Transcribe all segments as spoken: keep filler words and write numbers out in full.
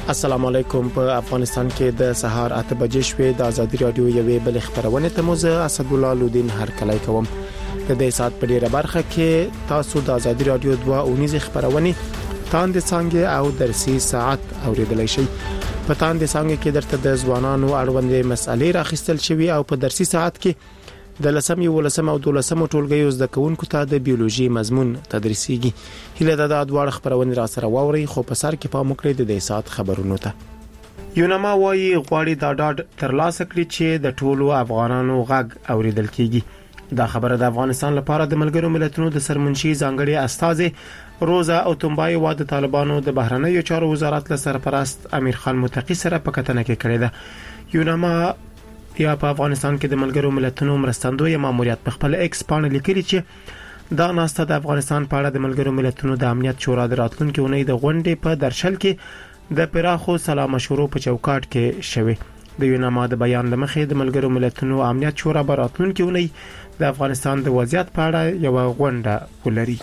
السلام علیکم. په افغانستان کې د سهار اته بجې شوې د ازادي رادیو یوې بل خبرونه ته موزه اسد الله لودین هر کله کوم. د دې سات په ډیره برخه کې تاسو د ازادي رادیو دوه اونیز خبرونه تاند څنګه او درسي ساعت اوریدلای شئ. په تاند څنګه کې درته د ځوانانو اړوند مسالې راخستل شوی او په درسي ساعت کې د لسمې ولسم او دولسم ټولګیو زده کوونکو ته د بیولوژي مضمون تدریسيږي. هله د دادوړ خبرونه را سره واوري خو په سر کې پام وکړئ د دې سات خبرونو ته. یونما وايي غواړي دا ډاډ ترلاسه کړي چې د ټولو افغانانو غږ اوریدل کیږي. دا خبره د افغانستان لپاره د ملګرو ملتونو د سرمنشي ځانګړي استاذ روزا او تنبای و د طالبانو د بهرنیو چارو وزارت له سرپرست امیر خان متقی سره په کتنه کې کړې ده. یونما یا په افغانستان کې د ملګرو ملتونو مرستندوی ماموریت په خپل ایکس باندې لیکلي چې دا ناسته د افغانستان په اړه د ملګرو ملتونو د امنیت شورا د راتلونکو اونۍ د غونډې په درشل کې د پراخو سلا مشورو په چوکاټ کې شوه. د یونما د بیان لمخې د ملګرو ملتونو امنیت شورا په راتلونکو اونۍ د افغانستان د وضعیت په اړه یو غونډه ولري.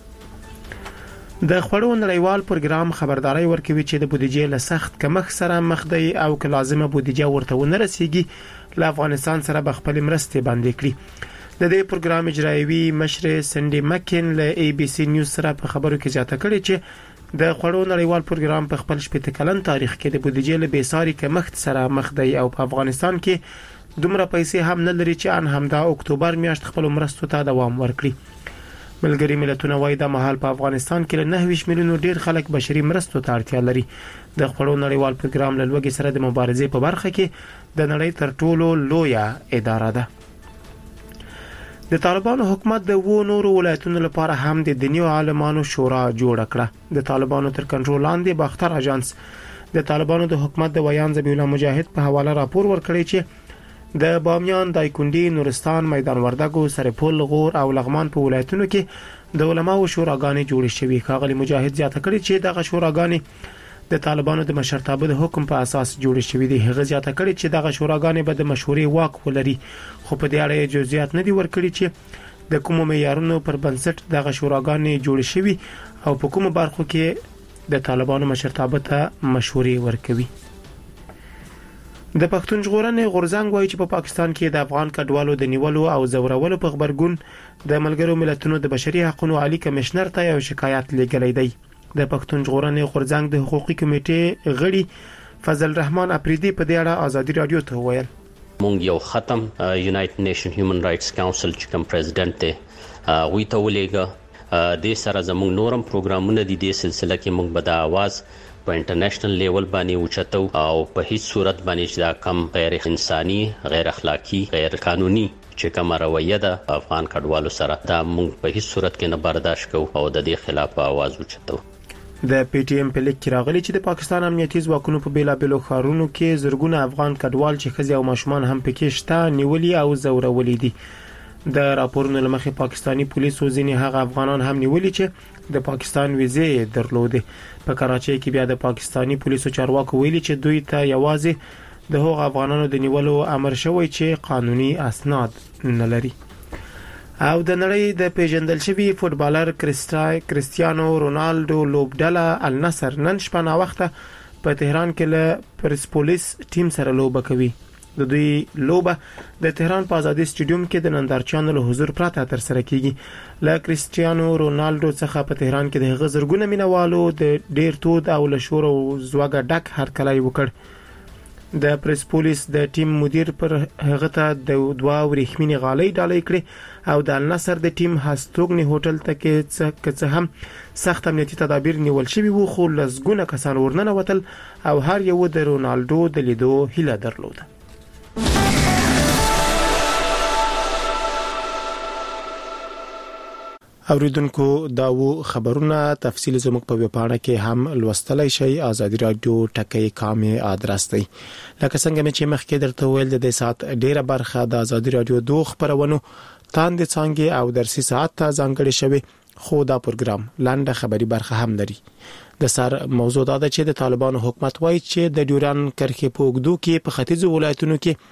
د خړو نړیوال پروګرام خبرداري ورکوي چې د بودیجې له سخت کمښت سره مخ دی او که لازمه بودیجه ورته ونه رسیږي له افغانستان سره به خپل مرستې باندې کړي. د دې پروګرام اجرایوي مشر سندي مکن له ای بي سي نیوز سره په خبرو کې ځاته کړي چې د خړو نړیوال پروګرام په خپل شپږ کلن تاریخ کې د بودیجې له بیساري کمښت سره مخ دی او په افغانستان کې دومره پیسې هم نه لري چې ان هم د اکتوبر میاشت خپل مرستو ته دوام ورکړي. ملګری ملتونه وايي د محل په افغانستان کې له نهه ویشت میلیونو ډیر خلک بشري مرستو ته اړتیا لري. د خړو نړیوال پروګرام له لوګي سره د مبارزې په برخه کې د نړۍ تر ټولو لویه اداره ده. د طالبانو حکومت د وو نورو ولایتونو لپاره هم د دیني عالمانو شورا جوړ کړه. د طالبانو تر کنټرول لاندې باختر اژانس د طالبانو د حکومت د ویان ذبیح الله مجاهد په حواله راپور ورکړی چې د بامیان، دایکندي، نورستان، میدان وردګو، سرپل، غور او لغمان په ولایتونو کې د علماو شوراګانې جوړې شوې. ښاغلي مجاهد زیاته کړی چې دغه شوراګانې د طالبانو د مشرتابه د حکم په اساس جوړې شوې دي. هغه زیاته کړی چې دغه شوراګانې به د مشورې واک ولري خو په دې اړه جزئیات نه دي ورکړي چې د کوم معیارونو پر بنسټ دغه شوراګانې جوړې شوې او په کوم برخو کې د طالبانو مشرتابه ته مشورې ورکوي. د پښتون ژغورنې غورځنګ وایي چې په پا پاکستان کې د افغان کډوالو د نیولو او زورولو په خبرګون د ملګرو ملتونو د بشري حقوقو عالی کمشنر ته یو شکایت لیږلی دی. د پښتون ژغورنې غورځنګ د حقوقي کمیټې غړي فضل الرحمن اپریدي په دې اړه ازادي رادیو ته وویل مونږ یو ختم یونایټډ نیشن هیومن رائټس کونسل چې کوم پریزیدنت دی وی ته ولېګه د سره زموږ نورم پروګرامونه دي. د سلسله کې مونږ به د आवाज په انټرنیشنل لیول باندې اوچتو او په هیڅ صورت باندې چې دا کم غیر انساني، غیر اخلاقی، غیر قانوني چې کوم رویه ده افغان کډوالو سره دا موږ په هیڅ صورت کې نه برداشت کوو او د دې خلاف आवाज اوچتو. د پی ټی ایم په لیک کې راغلي چې د پاکستان امنیتي ځواکونو په بیلابېلو ښارونو کې زرګونه افغان کډوال چې ښځې او ماشومان هم پکې شته نیولي او زورولي دي. د راپورونو لمخې پاکستانی پولیسو ځینې هغه افغانان هم نیولي چې د پاکستان ویزې درلودې. په کراچۍ کې بیا د پاکستانی پولیسو چارواکو ویلي چې دوی ته یوازې د هغو افغانانو د نیولو امر شوی چې قانوني اسناد نه لري. او د نړۍ د پیژندل شوی فوتبالر کریستیانو رونالدو لوبډله النصر نن شپه نا وخته په تهران کې له پرسپولیس ټیم سره لوبه کوي. د دوی لوبه د تهران په آزادي سټیډیوم کې د نندارچیانو له حضور پرته تر سره کیږي. له کریستیانو رونالدو څخه په تهران کې د غزرګونه مینوالو د ډیر تود او له شور او زوګه ډک هرکلی وکړ. د پرسپولیس د ټیم مدیر پر هغه ته د دوا ورېښمینې غالۍ ډالۍ کړې او د النصر د ټیم هاستوګنی هوټل ته کې څه هم سخت امنیتي تدابیر نیول شوي وو خو لزګونه کسان ورننه وتل او هر یو د رونالدو د لیدو هیله درلوده. اوریدونکو دا و خبرونه تفصیل زموږ په ویبپاڼه کې هم لوستلای شئ. آزادي رادیو ټکی کامه آدرس دی. لکه څنګه چې مخکې درته ویل د دې سات ډیره برخه د آزادي رادیو دوه خبرونو تاند څنګه او درسي ساعت ته ځانګړي شوی خو دا پروګرام لاندې خبري برخه هم لري. د سر موضوع دا ده چې د طالبانو حکومت وایي چې د ډیوران کرښې په وګړو کې په ختیځو ولایتونو کې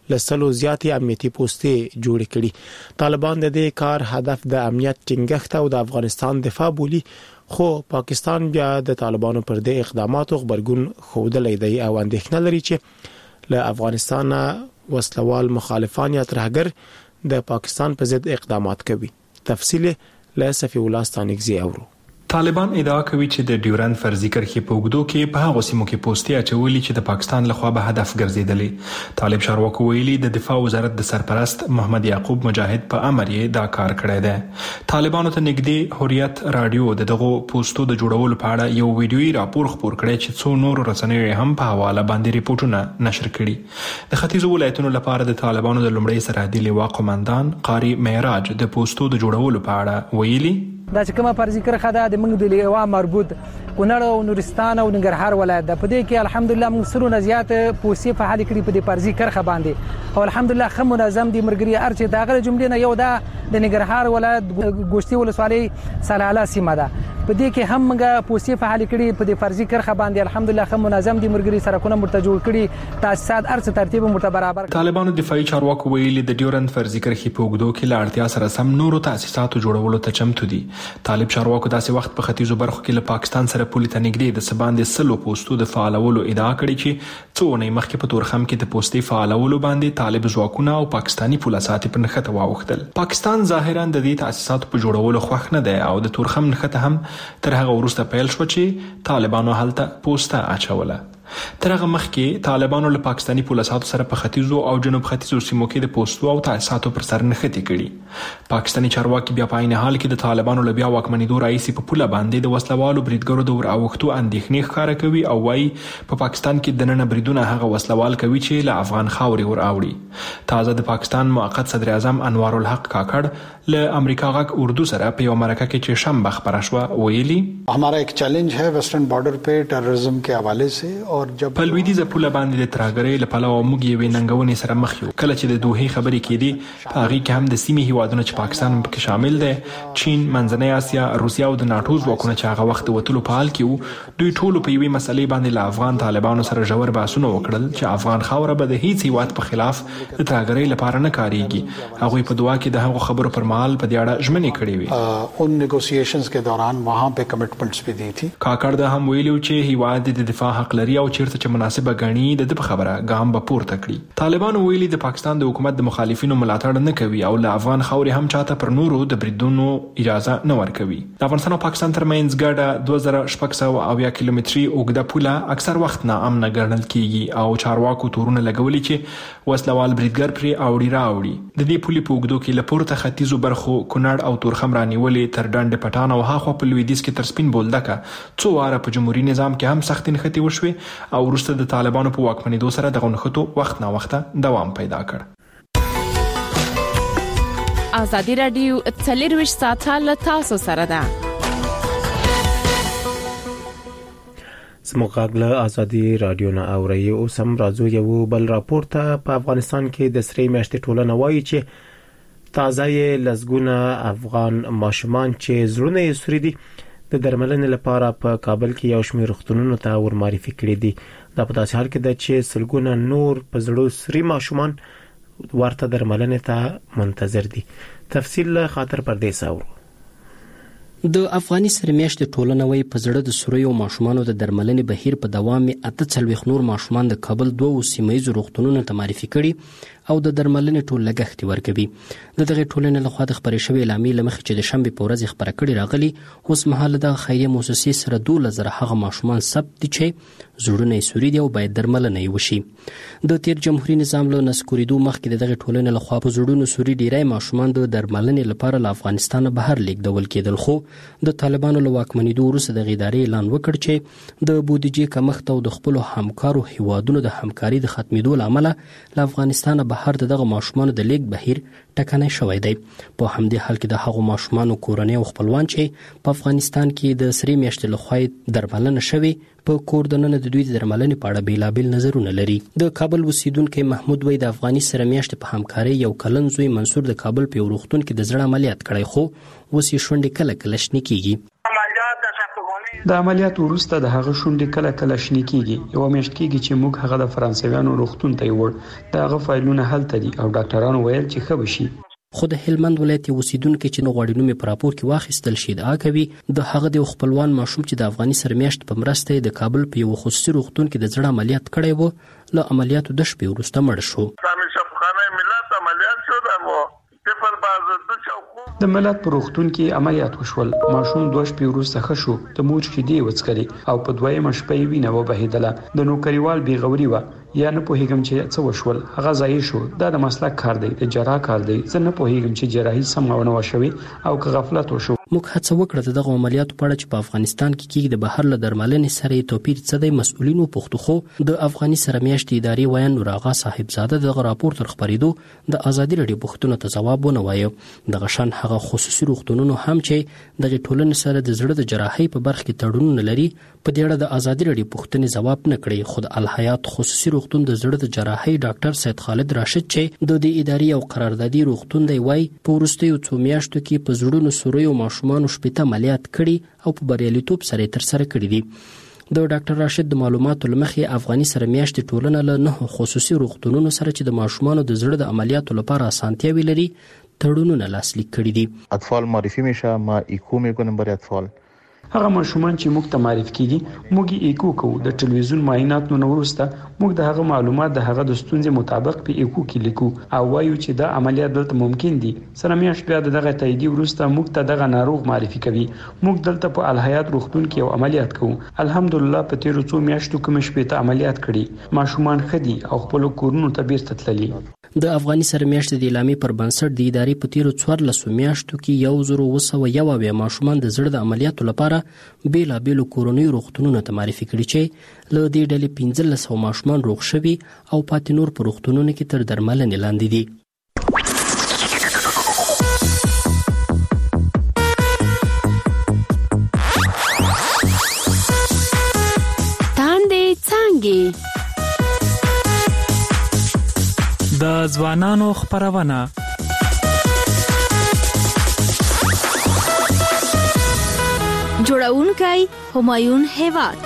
لسلو زیاتې امنیتي پوستې جوړ کړي. طالبان د دې کار هدف د امنیت ټینګښت او د افغانستان دفاع بولي، خو پاکستان بیا د طالبانو پر دې اقداماتو خبرګون خوده دی او اندېښنه لري چې له افغانستان وسلوال مخالفان یا ترهګر د پاکستان په ضد اقدامات کوي. تفصیل له صفی الله ستانکزی اورو. طالبان ادعا کوي چې د ډیورند فرضي کرښې په اوږدو کې په هغو سیمو کې پوستې اچولي چې د پاکستان لخوا به هدف ګرځېدلې. طالب چارواکو ویلي د دفاع وزارت د سرپرست محمد یعقوب مجاهد په امر یې دا کار کړی دی. طالبانو ته نږدې حریت رادیو د دغو پوسټو د جوړولو په اړه یو ویډیويي راپور خپور کړی چې څو نور رسنیو هم په حواله باندې ریپورتونه نشر کړي. د ختیځو ولایتونو لپاره د طالبانو د لومړي سرحدي لواء قومندان قاری معراج د پوسټو د جوړولو په اړه ویلي دا چې کومه فرضي کرښه ده د موږ د لواء مربوط کونړ او نورستان او ننګرهار ولایت ده. په دې کې الحمدلله موږ سرونه زیات پوسې فعال کړي په دې فرضي کرښه باندې او الحمدلله خو منظم دي مرګري ارچ داغه جملې نه یو ده د ننګرهار ولایت ګوشتي ولسوالۍ سلاله سیمه ده. په دې کې هم موږ پوسې فعال کړي په دې فرضي کرښه باندې الحمدلله خو منظم دي مرګري سرکونه مرته جوړ کړي تاسیسات ارچ ترتیب مرته برابر. طالبانو دفاعي چارواکو ویلي د ډیورند فرضي کرښې په اوږدو کې له اړتیا سره سم نورو تاسیساتو جوړولو ته چمتو دي. طالب چارواکو داسې وخت په ختیځو برخو کې له پاکستان سره پولي ته نږدې د سباندې سلو پوسټو د فعالولو ادعا کړې چې څو ونې مخکې په تورخم کې د پوسټې فعالولو باندې طالب ځواکونه او پاکستاني پولیسات په نښته واوښتل. پاکستان ظاهرا د دې تاسیساتو په جوړولو خوښ نه دی او د تورخم نښته هم تر هغه وروسته پیل شو چې طالبانو هلته پوسټه اچوله. تر هغه مخکې طالبانو له پاکستاني پولیساتو سره په ختیځو او جنوب ختیځو سیمو کې د پوسټو او تاسیساتو پر سر نښتې کړي. پاکستاني چارواکي بیا په عین حال کې د طالبانو له بیا واکمنېدو راهیسې په پوله باندې د وسلوالو بریدګرو د ور اوښتو اندېښنې ښکاره کوي او وایي په پاکستان کې دننه بریدونه هغه وسلوال کوي چې له افغان خاورې ور اوړي. تازه د پاکستان موقت صدر اعظم انوار الحق کاکړ له امریکا غاک اردو سره په یو مرکه کې چې شنبه خبره شوه ویلي हमारा एक चैलेंज है वेस्टर्न बॉर्डर पे टेररिज्म के हवाले से और जब په لویدیځه پوله باندې د ترهګرۍ له پلوه موږ یوې ننګونې سره مخ یو. کله چې د دوحې خبرې کېدې په هغې کې هم د سیمې هیوادونه چې پاکستان پکې شامل دی، چین، منځنۍ اسیا، روسیه او د ناټو ځواکونه چې هغه وخت د وتلو په حال کې وو، دوی ټولو په یوې مسلې باندې له افغان طالبانو سره ژور بحثونه وکړل چې افغان خاوره به د هیڅ هیواد په خلاف د ترهګرۍ لپاره نه کارېږي. هغوی په دعا کې د هغو خبرو پر مهال په دې اړه ژمنې کړې وې. ان نیګوسییشنز کې دوران وहाँ पे کمټمنټس بھی دی تھی. کاکړ د هم ویلو چې هیواد د دفاع حق لري او چیرته چې مناسبه غني د دې خبره ګام به پورته کړي. طالبانو ویلي د پاکستان د حکومت د مخالفینو ملاتړ نه کوي او له افغان خاورې هم چاته پر نورو د بریدونو اجازه نه ورکوي. د افغانستان او پاکستان ترمنځ ګډه دوه زره شپږ سوه اویا کیلومتري اوږده پوله اکثر وخت ناامنه ګڼل کیږي او چارواکو تورونه لګولي چې وسلوال بریدګر پرې اوړي راوړي. د دې پولې په اوږدو کې له پورته ختیځو برخو کونړ او تورخم رانیولې تر ډنډ پټان او هاخوا په لویدیځ کې تر سپین بولدکه څو واره په جمهوریت نظام کې هم سخت نښتې وشوې او وروسته د طالبانو په واکمنېدو سره دغه نښتو وخت نا وخته دوام پیدا کړ. ازادي رادیو څلرویشت ساعته له تاسو سره ده. سموږ له ازادي رادیو نه اوري او سم راځو یو بل راپور ته. په افغانستان کې د سری میاشتې ټولنه وایي چې تازه لزګونه افغان ماشومان چې زړونه یې سوري دي د درملنې لپاره په کابل کې یو شمېر روغتونونو ته ورمعرفي کړي دي. دا په داسې حال کې ده چې سلګونه نور په زړو سری ماشومان ورته درملنې ته منتظر دي. تفصیل له خاطر پردیس اورو. د افغاني سرمیاشت ټولنه وی په زړه د سوریو ماشومانو د درملنې بهیر په دوام اته څلوېښت نور ماشومان د کابل دوه سیمه‌ییزو روغتونونو ته معرفي کړي او د درملنې ټول لګښت ورکوي. د دغه ټولنې لخوا د خبرې شوې اعلامیې له مخې چې د شنبې په ورځ خبره کړې راغلي، اوس مهال د خیریه مؤسسې سره دولس زره هغه ماشومان ثبت دي چې زړونه یې سوري دي او باید درملنه یې وشي. د تیر جمهوریت نظام له نسکورېدو مخکې د دغه ټولنې لخوا په زړونو سوري ډیری ماشومان د درملنې لپاره له افغانستانه بهر لیږدول کېدل، خو د طالبانو له واکمنېدو وروسته د ادارې اعلان وکړ چې د بودیجې کمښت او د خپلو همکارو هیوادونو د همکاري د ختمېدو له امله له افغانستانه بهر د دغه ماشومانو د لیږد بهیر ټکنی شوی دی. په همدې حال کې د هغو ماشومانو کورنۍ او خپلوان چې په افغانستان کې د سری میاشتې لخوا درملنه شوې په کور دننه د دوی د درملنې په اړه بېلابېل نظرونه لري. د کابل اوسیدونکی محمود وی د افغاني سره میاشتې په همکارۍ یو کلن زوی منصور د کابل په یو روغتون کې د زړه عملیات کړی، خو اوس یې شونډې کله کله شنې کېږي. د عملیات وروسته د هغه شونډې کله کله شنې کیږي. یو میاشت کیږي چې موږ هغه د فرانسویانو روغتون ته وړ. دا هغه فایلونه هلته دي او ډاکټرانو ویل چې ښه بشي. خو د هلمند ولایت اوسیدونکو چې نو غواړي نوم په راپور کې واخیستل شي دا کوي د هغه د خپلوان ماشوم چې د افغاني سرمیاشت په مرسته د کابل په یو خصوصي روغتون کې د زړه عملیات کړی وو له عملیاتو د شپې وروسته مړ شو. د ملت په روغتون کې عملیات وشول. ماشوم دوه شپې وروسته ښه شو. د مور شیدې وڅکلې او په دویمه شپه یې وینه وبهیدله. د نوکریوال بیغوري و یا نه پوهیږم چې څه وشول. هغه ځای شو. دا د مسلک کار دی، د جراح کار دی. زه نه پوهیږم چې جراحي سمونه وشوي او که غفلت وشو. موږ هڅه وکړه دغه عملیاتو په اړه چې په افغانستان کې کېږي د بهر له درملنې سره توپیر څه دی مسؤلین وپوښتو، خو د افغاني سرمیاشت ادارې ویان نور آغا صاحبزاده دغه راپور تر خبرېدو د ازادي رادیو پوښتنو ته ځواب ونه وایه. دغه شان هغه خصوصي روغتونونو هم چې د ټولنې سره د زړه د جراحۍ په برخه کې تړونونه لري په دې اړه د ازادي رادیو پوښتنې ځواب نه کړي. خو د الحیات خصوصي روغتون د زړه د جراحۍ ډاکټر سید خالد راشد چې د دې ادارې او قراردادي روغتون دی وای په وروستیو څو میاشتو کې په زړونو سوریو ماشومان شپږ عملیات کړي او په بریالیتوب سره تر سره کړي دي. د ډاکټر راشد د معلوماتو لمخې افغاني سرمیاشت ټولنه له نه خصوصي روغتونونو سره چې د ماشومانو د زړه د عملیاتو لپاره اسانتیاوي لري تړونونه لاسلیک کړي دي. اطفال معرفی میشه، ما ایکو میکنم برای اطفال. هغه ماشومان چې موږ ته معرفي کیږي موږ یې ایکو کوو. د ټلویزیون معاینات نو وروسته موږ د هغه معلومات د هغه د ستونزې مطابق په ایکو کې لیکو او وایو چې دا عملیات دلته ممکن دي. سره میاشت بیا دغه تایید وروسته موږ ته دغه ناروغ معرفي کوي. موږ دلته په الحیات روغتون کې یو عملیات کوو. الحمدلله په تیرو څو میاشتو کې مشپې ته عملیات کړي. ماشومان خدي او خپل کورونو ته بیرته تللي. د افغاني سرمیاشت د اعلامیې پر بنسټ د ادارې په تیرو څوارلسو میاشتو کې یو زر اوه سوه یو اویا ماشومان د زړه د عملیاتو لپاره بیلابیلو کورنیو روغتونونو ته معرفي کړي چې له دې ډلې پنځلس سوه ماشومان روغ شوي او پاتې نور په روغتونونو کې تر درملنې لاندې دي. تاندې څانګې د ځوانانو خپرونه جوړونکی همایون هیواد.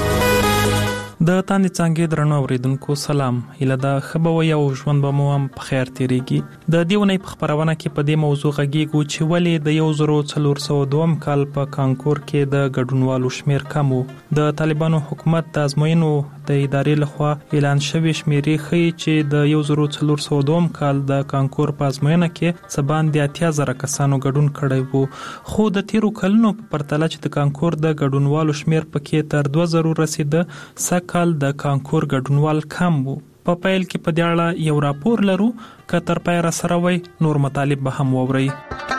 د تاندې څانګې درنو اوریدونکو سلام. هیله ده ښه به وئ او ژوند به مو هم په خیر تیریږي. د دې اونۍ په خپرونه کې په دې موضوع غږیږو چې ولې د یو زر څلور سوه دویم کال په کانکور کې د ګډونوالو شمیر کم و. د طالبانو حکومت د ازموینو د ادارې لخوا اعلان شوی شمیرې ښیي چې د یو زر څلور سوه دویم کال د کانکور په ازموینه کې څه باندې اتیا زره کسانو ګډون کړی و. خو د تیرو کلونو په پرتله چې د کانکور د ګډونوالو شمیر پکې تر دوه زرو رسیده، سږ د کانکور ګډونوال کم وو. په پیل کې په دې اړه یو راپور لرو که تر پای را سره وي نور مطالب به هم واورئ.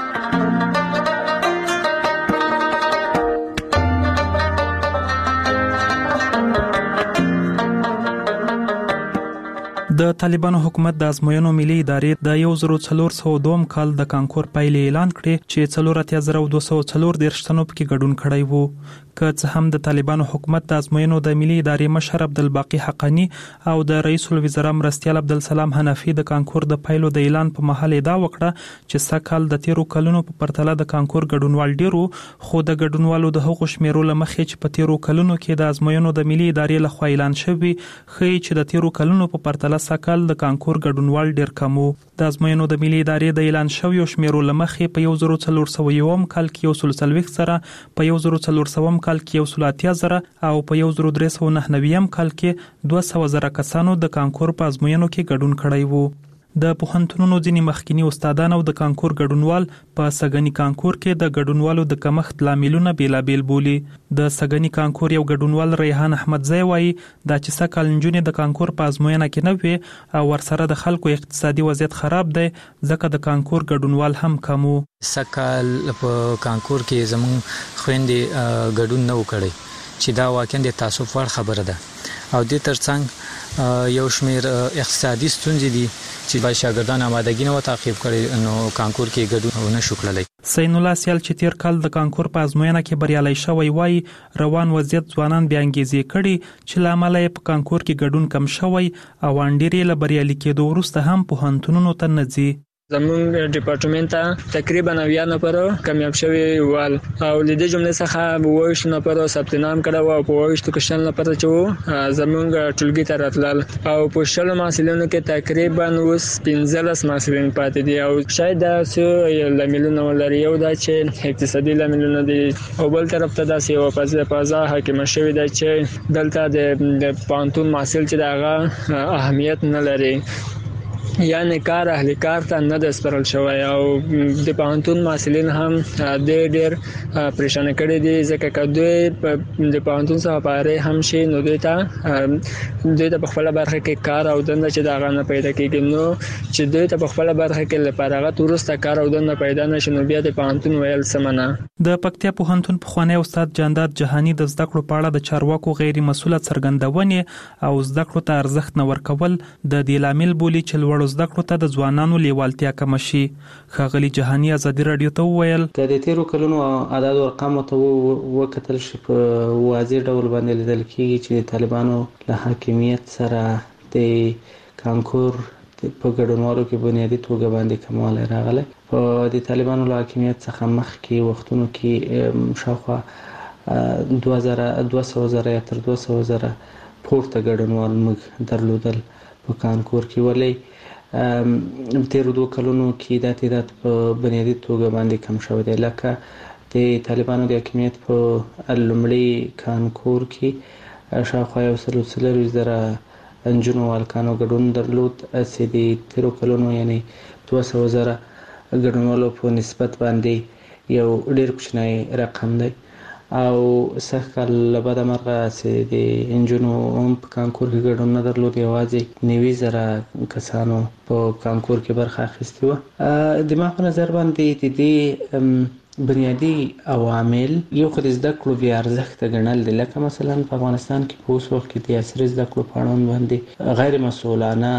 د طالبانو حکومت د ازموینو ملي ادارې د یو زر څلور سوه دویم کال د کانکور پایلې اعلان کړې چې څلور اتیا زره دوه سوه څلور دېرش تنو پکې ګډون کړی وو. که څه هم د طالبانو حکومت د ازموینو د ملي ادارې مشر عبدالباقي حقانی او د رئیس الوزرا مرستیال عبدالسلام حنفي د کانکور د پایلو د اعلان په مهال ادعا وکړه چې سږ کال د تیرو کلونو په پرتله د کانکور ګډونوال ډیرو، خو د ګډونوالو د هغو شمیرو له مخې چې په تیرو کلونو کې د ازموینو د ملي ادارې لخوا اعلان شوي ښیي چې د تیرو کلونو په پرتله سږ کال د کانکور ګډونوال ډیر کم و. د ازموینو د ملي ادارې د اعلان شویو شمیرو له مخې په یو زر څلور سوه یوم کال کې یو سل څلوېښت زره، په یو زر څلور سوم کال کې یو سل اتیا زره او په یو زر درې سوه نهه نوېم کال کې دوه سوه زره کسانو د کانکور په ازموینو کې ګډون کړی وو. د پوهنتونونو ځینې مخکینی استادان او د کانکور ګډونوال په سږني کانکور کې د ګډونوالو د کمښت لاملونه بیلابیل بولي. د سږني کانکور یو ګډونوال ریحان احمدزی وایي دا چې سږ کال نجونې د کانکور په ازموینه کې نه وي او ورسره د خلکو اقتصادي وضعیت خراب دی ځکه د کانکور ګډونوال هم کم و. سږ کال په کانکور کې زموږ خویندې ګډون نه و کړی چې دا واقعا د تاسف وړ خبره ده او دې ترڅنګ یو شمیر اقتصادي ستونزې دي چې با شاګردان آمادګي نه و تعقیب کړي نو کانکور کې ګډون نه شو کړلی. سین الله سیال چې تیر کال د کانکور په ازموینه کې بریالی شوی وای روان وضعیت ځوانان بیا انګیزې کړي چې له امله یې په کانکور کې ګډون کم شوی او انډيري له بریالي کېدو وروسته هم پوهنتونونو ته نه ځي. زمونږ ډپارټمنټ ته تقریبا اویا نفر کامیاب شوي ول او د دې جملې څخه به وایشت نفر ثبت نام کړو او په وایشت کې شل نفر چې زمونږ ټولګي ته راتلل او په شل محصلینو کې تقریبا اوس پنځلس محصلین پاتې دي او شاید دا څه لاملونه ولري یو دا چې اقتصادي لاملونه دي او بل طرف ته دا یو فضا فضا حاکم شوی دی چې دلته د پانتون محصل چې دغه اهمیت نه لري یعنی کار اهل کار ته نه د سپارل شوی او د پانتون محصلین هم د ډېر پریشان کړي دي ځکه چې دوی د پانتون څخه پاره هم شي نو دوی ته دوی ته په خپل برخه کې کار او دنده چې دا غنه پیدا کیږي نو چې دوی ته په خپل برخه کې لپاره غت ورسته کار او دنده پیدا نشي نو بیا د پانتون ویل سمنه. د پکتیا پوهنتون پخوانی استاد جانداد جهانی د زده کړو په اړه د چارواکو غیر مسؤله څرګندونې او زده کړو ته ارزښت نه ورکول د دې لامل بولی چې لوړ زده کړو ته د ځوانانو لیوالتیا کم شي. ښاغلي جهانی ازادي رادیو ته وویل د تیرو کلونو عدد ارقام ته وکتل شي په واضح ډول باندې لیدل کیږي چې طالبانو له حاکمیت سره د کانکور په ګډونوالو کې بنیادی توګه باندې کمال راغله. په د طالبانو له حاکمیت څخه مخکې وختونو کې شاوخوا دوه سوه زره یا تر دوه سوه زره پورته ګډونوال موږ درلودل په کانکور کې ولې تیرو دوه کلونو کې دا تعداد په بنیادی توګه باندې کم شوی دی. لکه د طالبانو د حاکمیت په لومړي کانکور کې شاوخوا یو سل څلوېښت زره نجونو والکانو ګډون درلود چې د تیرو کلونو یعنی دوه سوه زره ګډونوالو په نسبت باندې یو ډېر کوچنی رقم دی او سږ کال له بده مرغه چې د نجونو هم په کانکور کې ګډون نه درلود یوازې نوي زره کسانو په کانکور کې برخه اخیستې وه. د ما په نظر باندې د دې بنیادی عوامل یو خو د زده کړو بې ارزښته ګڼل دي. لکه مثلا په افغانستان کې په اوس وخت کې د عصري زده کړو په اړوند باندې غیر مسؤلانه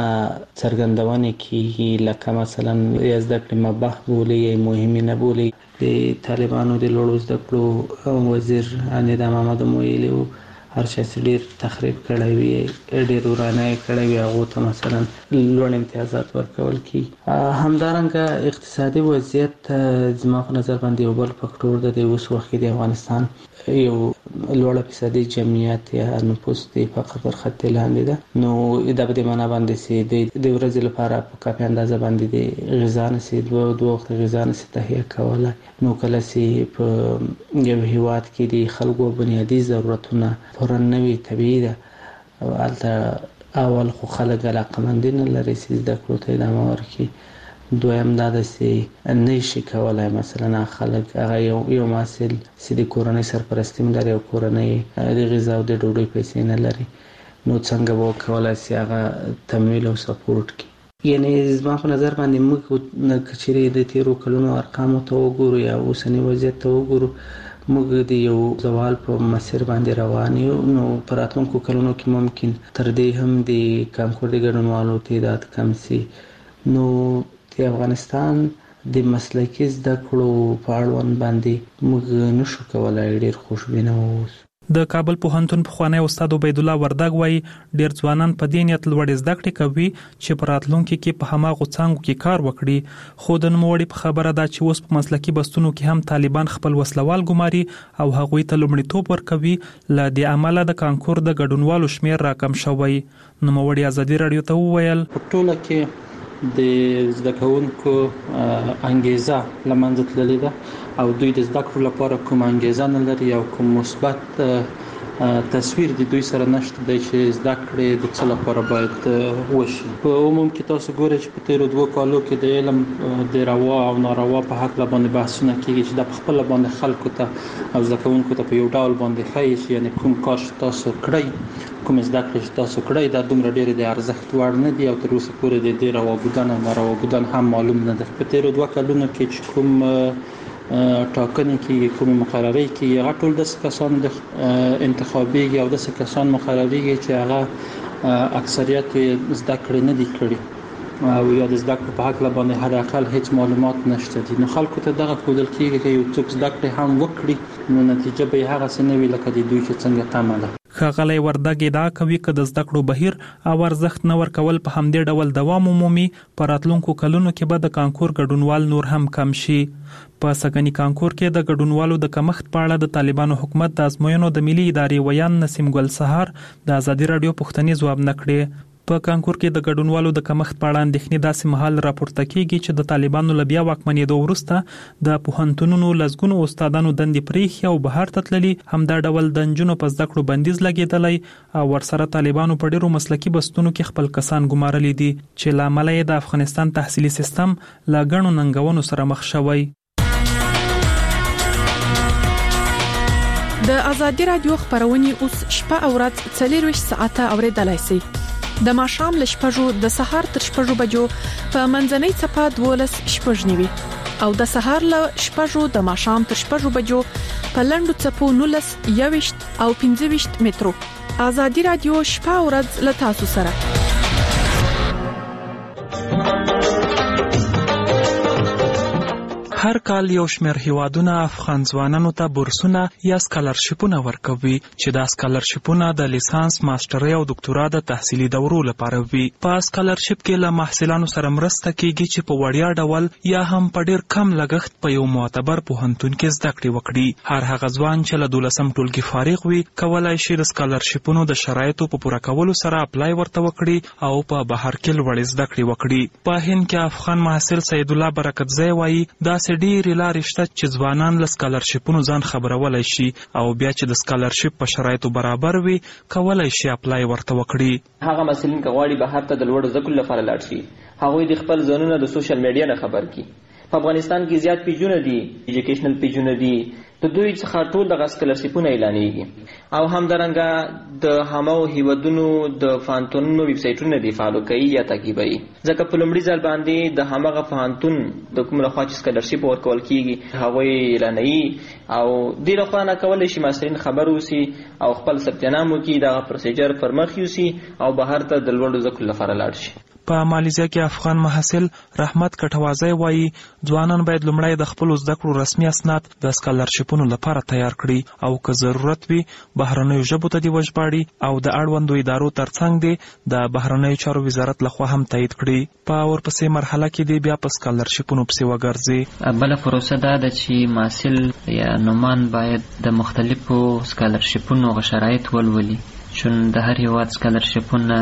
څرګندونې کېږي لکه مثلا یا زده کړې مباح بولي یا مهمې نه بولي. د طالبانو د لوړو زده کړو وزیر نظام محمد ویلي وو هر چا چې ډېر تخریب کړی وي ډېر ورانه کړی وي هغو ته مثلا لوړ امتیازات ورکول کېږي. همدارنګه اقتصادي وضعیت زما په نظر باندې یو بل فکټور دی. د اوس وخت کې د افغانستان یو لوړه فیصدي جمعیت یا نفوس د فقر پر خط لاندې ده نو دا په دې معنا باندې چې د ورځې لپاره په کافي اندازه باندې د غذا نشي دوه دوه وخت غذا نشي تهیه کولای. نو کله چې په یو هیواد کې د خلکو بنیادي ضرورتونه پوره نه وي طبیعي ده او هلته اول خو خلک علاقمندي نه لري چې زده کړو ته ادامه ورکړي. دویم دا ده چې نه شي کولی مثلا خلک هغه یو یو محصل چې د کورنۍ سرپرستي هم لري او کورنۍ د غذا او د ډوډۍ پیسې نه لري نو څنګه به وکولی شي هغه تمویل او سپورټ کړي. یعنی زما په نظر باندې موږ که چیرې د تیرو کلونو ارقامو ته وګورو یا اوسني وضعیت ته وګورو موږ د یو زوال په مسیر باندې روان یو. نو په راتلونکو کلونو کې ممکن تر دې هم د کانکور د ګډونوالو تعداد کم شي. نو د افغانستان د مسلکي زده کړو په اړوند باندې موږ نشو کولای ډېر خوشبینه واوسو. د کابل پوهنتون پخوانی استاد عبید الله وردګ وایي ډېر ځوانان په دې نیت لوړې زده کړې کوي چې په راتلونکي کې په هماغو څانګو کې کار وکړي. خو د نوموړي په خبره ده چې اوس په مسلکي بستونو کې هم طالبان خپل وسلوال ګماري او هغوی ته لومړیتوب ورکوي. له دې امله د کانکور د ګډونوالو شمېر راکم شوی. نوموړي ازادي رادیو ته وویل په ټوله کې د زده کوونکو انګیزه له منځه تللې ده او دوی د زده کړو لپاره کوم انګیزه نه لري او کوم مثبت تصویر د دوی سره نشته دی چې زده کړې د څه لپاره باید وشي. په عموم کې تاسو ګورئ چې په تیرو دوه کالو کې د علم د روا او ناروا په حق باندې بحثونه کېږي چې د خپل باندې خلکو ته او زده کوونکو ته په یو ډول باندې ښایي چې یعنی کوم کار تاسو کړئ کوم زده کړې تاسو کړئ دا دومره ډېرې د ارزښت وړ نه دي او تر اوسه پورې د دې روا بودن او ناروا بودن هم معلوم نه ده. په تیرو دوه کلونو کې چې کوم ټاکنې کې کوم مقررې کې هغه ټول د کسان د انتخابيږي او د کسان مقررېږي چې هغه اکثریت زده کړې نه دي کړې او یا د زده کړې په حق باندې حد اقل هیڅ معلومات نشته دي. نو خلکو ته دغه ښودل کېږي چې یو څوک زده کړې هم وکړي نو نتیجه به هغه څه نه وي لکه د دوی چې څنګه تمه ده. ښاغلی وردګ ادعا کوي که د زده کړو بهیر او ارزښت نه ورکول په همدې ډول دوام ومومي په راتلونکو کلونو کې به د کانکور ګډونوال نور هم کم شي. په سږني کانکور کې د ګډونوالو د کمښت په اړه د طالبانو حکومت د ازموینو د ملي ادارې ویان نسیم ګل سهار د ازادي راډیو پوښتنې ځواب نه کړې. په کانکور کې د ګډونوالو د کمښت په اړه اندېښنې داسې مهال راپورته کېږي چې د طالبانو له بیا واکمنېدو وروسته د پوهنتونونو لسګونو استادانو دندې پرېښي او بهر ته تللي، همدا ډول د نجونو په زده کړو بندیز لګېدلی او ورسره طالبانو په ډېرو مسلکي بستونو کې خپل کسان ګمارلي دي چې له امله یې د افغانستان تحصیلي سیستم له ګڼو ننګونو سره مخ شوی. د ازادي راډیو خبرونه اوس شپه او ورځ څلور ساعته اوریدلای شئ. د ماښام له شپږو د سهار تر شپږو بجو په منځنۍ څپه دولس شپږ نیوي او د سهار له شپږو د ماښام تر شپږو بجو په لنډو څپو نولس یويشت او پنځه ویشت مترو. ازادي راډیو شپه او ورځ له تاسو سره. هر کال یو شمېر هیوادونه افغان ځوانانو ته بورسونه یا سکالرشیپونه ورکوي چې دا سکالرشیپونه د لیسانس، ماسترۍ او دکتورا د تحصیلي دورو لپاره وي. په سکالرشیپ کې له محصلانو سره مرسته کیږي چې په وړیا ډول یا هم په ډیر کم لګښت په یو معتبر پوهنتون کې زده کړې وکړي. هر هغه ځوان چې له دولسم ټولګي فارغ وي کولای شي د سکالرشیپونو د شرایطو په پوره کولو سره اپلای ورته وکړي او په بهر کې لوړې زده کړې وکړي. په هند کې افغان محصل سید الله برکتزی وایي دا ډېرې لارې شته چې ځوانان له سکالرشیپونو ځان خبرولی شي او بیا چې د سکالرشیپ په شرایطو برابر وي کولی شي اپلای ورته وکړي. هغه محصلین که غواړي بهر ته د لوړو زده کړو لپاره لاړ شي هغوی د خپل ځانونه د سوشل میډیا نه خبر کړي. په افغانستان کې زیات پیجونه دي، ایجوکیشنل پیجونه دي، د دوی څخه ټول دغه سکالرشیپونه اعلانېږي او همدارنګه د هماغو هیوادونو د پوهنتونونو ویب سایټونه دي فالو کوي یا تعقیبوي، ځکه په لومړي ځل باندې د هماغه پوهنتون د کوم لخوا چې سکالرشیپ ورکول کېږي هغوی اعلانوي او دې لخوا نه کولی شي محصلین خبر اوسي او خپل ثبت نام وکړي، دغه پروسیجر پر مخ یوسي او بهر ته د لوړو زده کړو لپاره لاړ شي. په مالیزیا کې افغان محصل رحمت کټوازی وایي ځوانان باید لومړی د خپلو زده کړو رسمي اسناد د سکالرشیپونو لپاره تیار کړي او که ضرورت وي بهرنیو ژبو ته دې وژباړي او د اړوندو ادارو ترڅنګ دې د بهرنیو چارو وزارت لخوا هم تایید کړي. په ورپسې مرحله کې دې بیا په سکالرشیپونو پسې وګرځي. بله پروسه دا ده چې محصل یا نومان باید د مختلفو سکالرشیپونو شرایط ولولي، چون د هر هیواد سکالرشیپونه